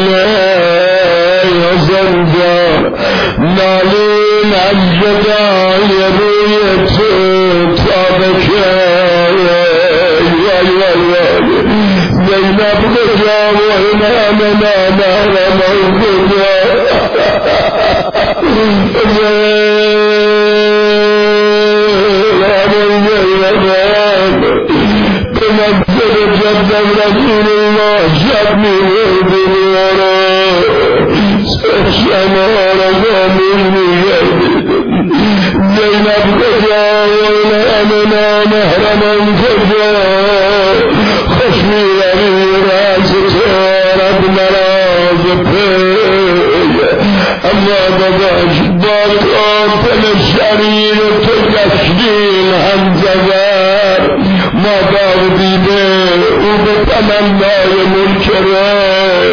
زنجان، نالین از جدای روی تو تا بکه یا کجا و این همه نامحرمان کجا به مقصد جدد رسول الله شب میوردیم یارا شما را زمین میگردید زینب کجا و این همه نامحرمان کجا خوش میروی راز تارد مراز پی اما داداش با قاتل شریر تو گشتیم همزور ما داودیده او به تمنای ملک رای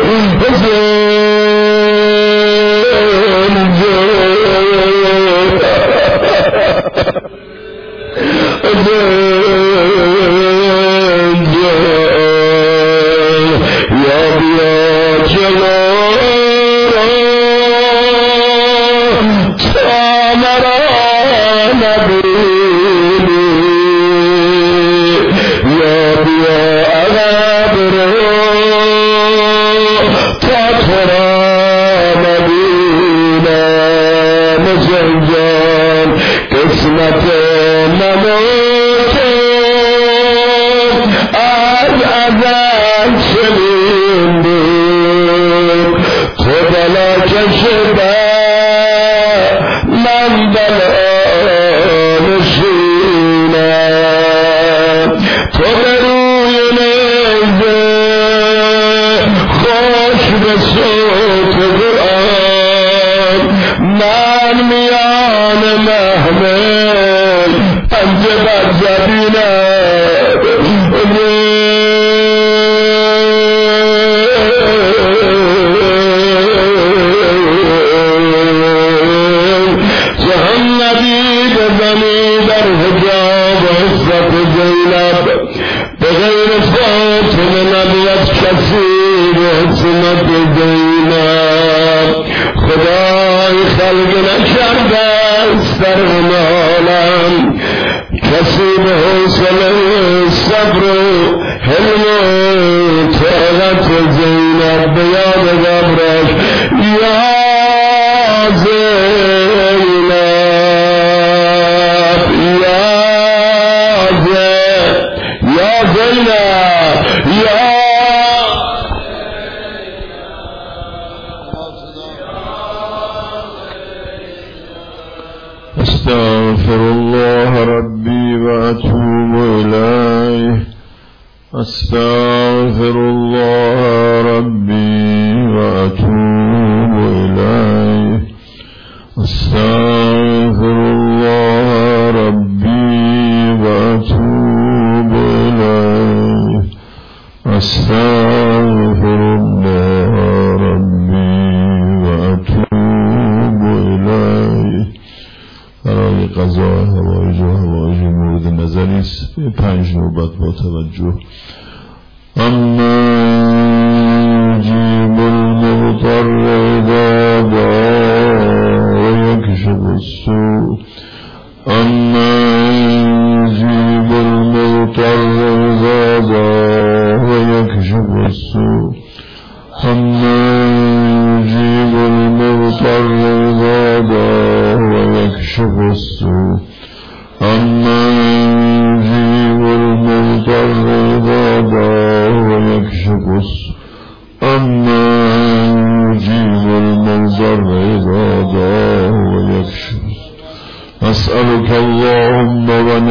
نسألك اللهم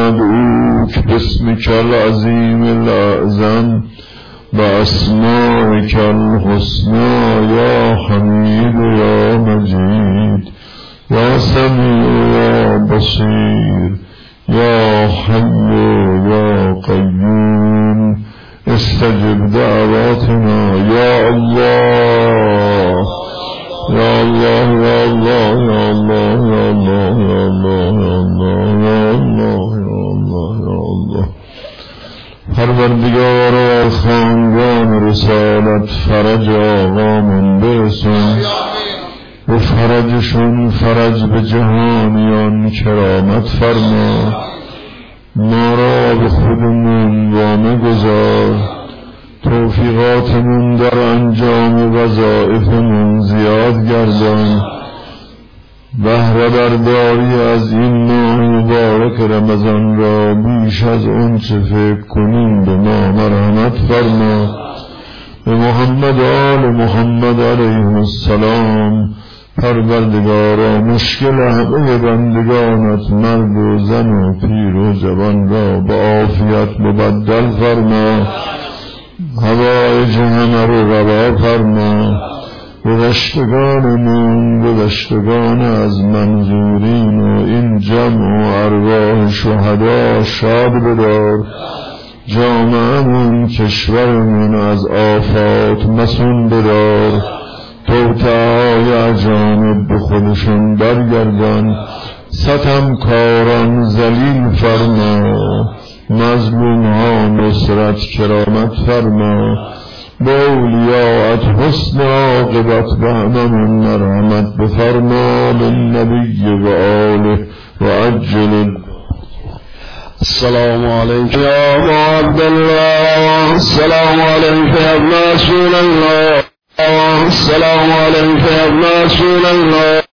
وندعوك باسمك العظيم الأعظم بأسمائك الحسنى يا حميد يا مجيد يا سميع يا بصير يا حي يا قيوم استجب دعواتنا يا الله يا الله يا الله يا الله يا الله يا الله يا الله يا الله يا الله پروردگار و خاندان رسالت فرج آقامون برسون و فرجشون فرج به جهانیان کرامت فرما ما را به خودمون وامه گذار توفیقاتمون در انجام وظایفمون زیاد گردان. بهره برداری از این ماه مبارک رمضان را بیش از اون چه فکر کنیم به ما مرحمت فرما. به محمد آل محمد علیه السلام. پروردگارا مشکل همه بندگانت مرد و زن و پیر و جوان را به عافیت مبدل فرما. هوایج همه رو روا فرما. گذشتگانمون گذشتگان از منظورین و این جمع و ارواح شهدا شاد بدار. جامعهمون کشورمون از آفات مسون بدار. توطئه‌های اجانب به خودشون برگردان. ستمکاران ذلیل فرما. مظلوم ها نصرت کرامت فرما. با اولیاءت حسن عاقبت به هممون مرحمت بفرما. بالنبی و آله و عجل. السلام عليك يا أبا عبد الله. السلام عليك يا ابن رسول الله. السلام عليك يا ابن رسول الله.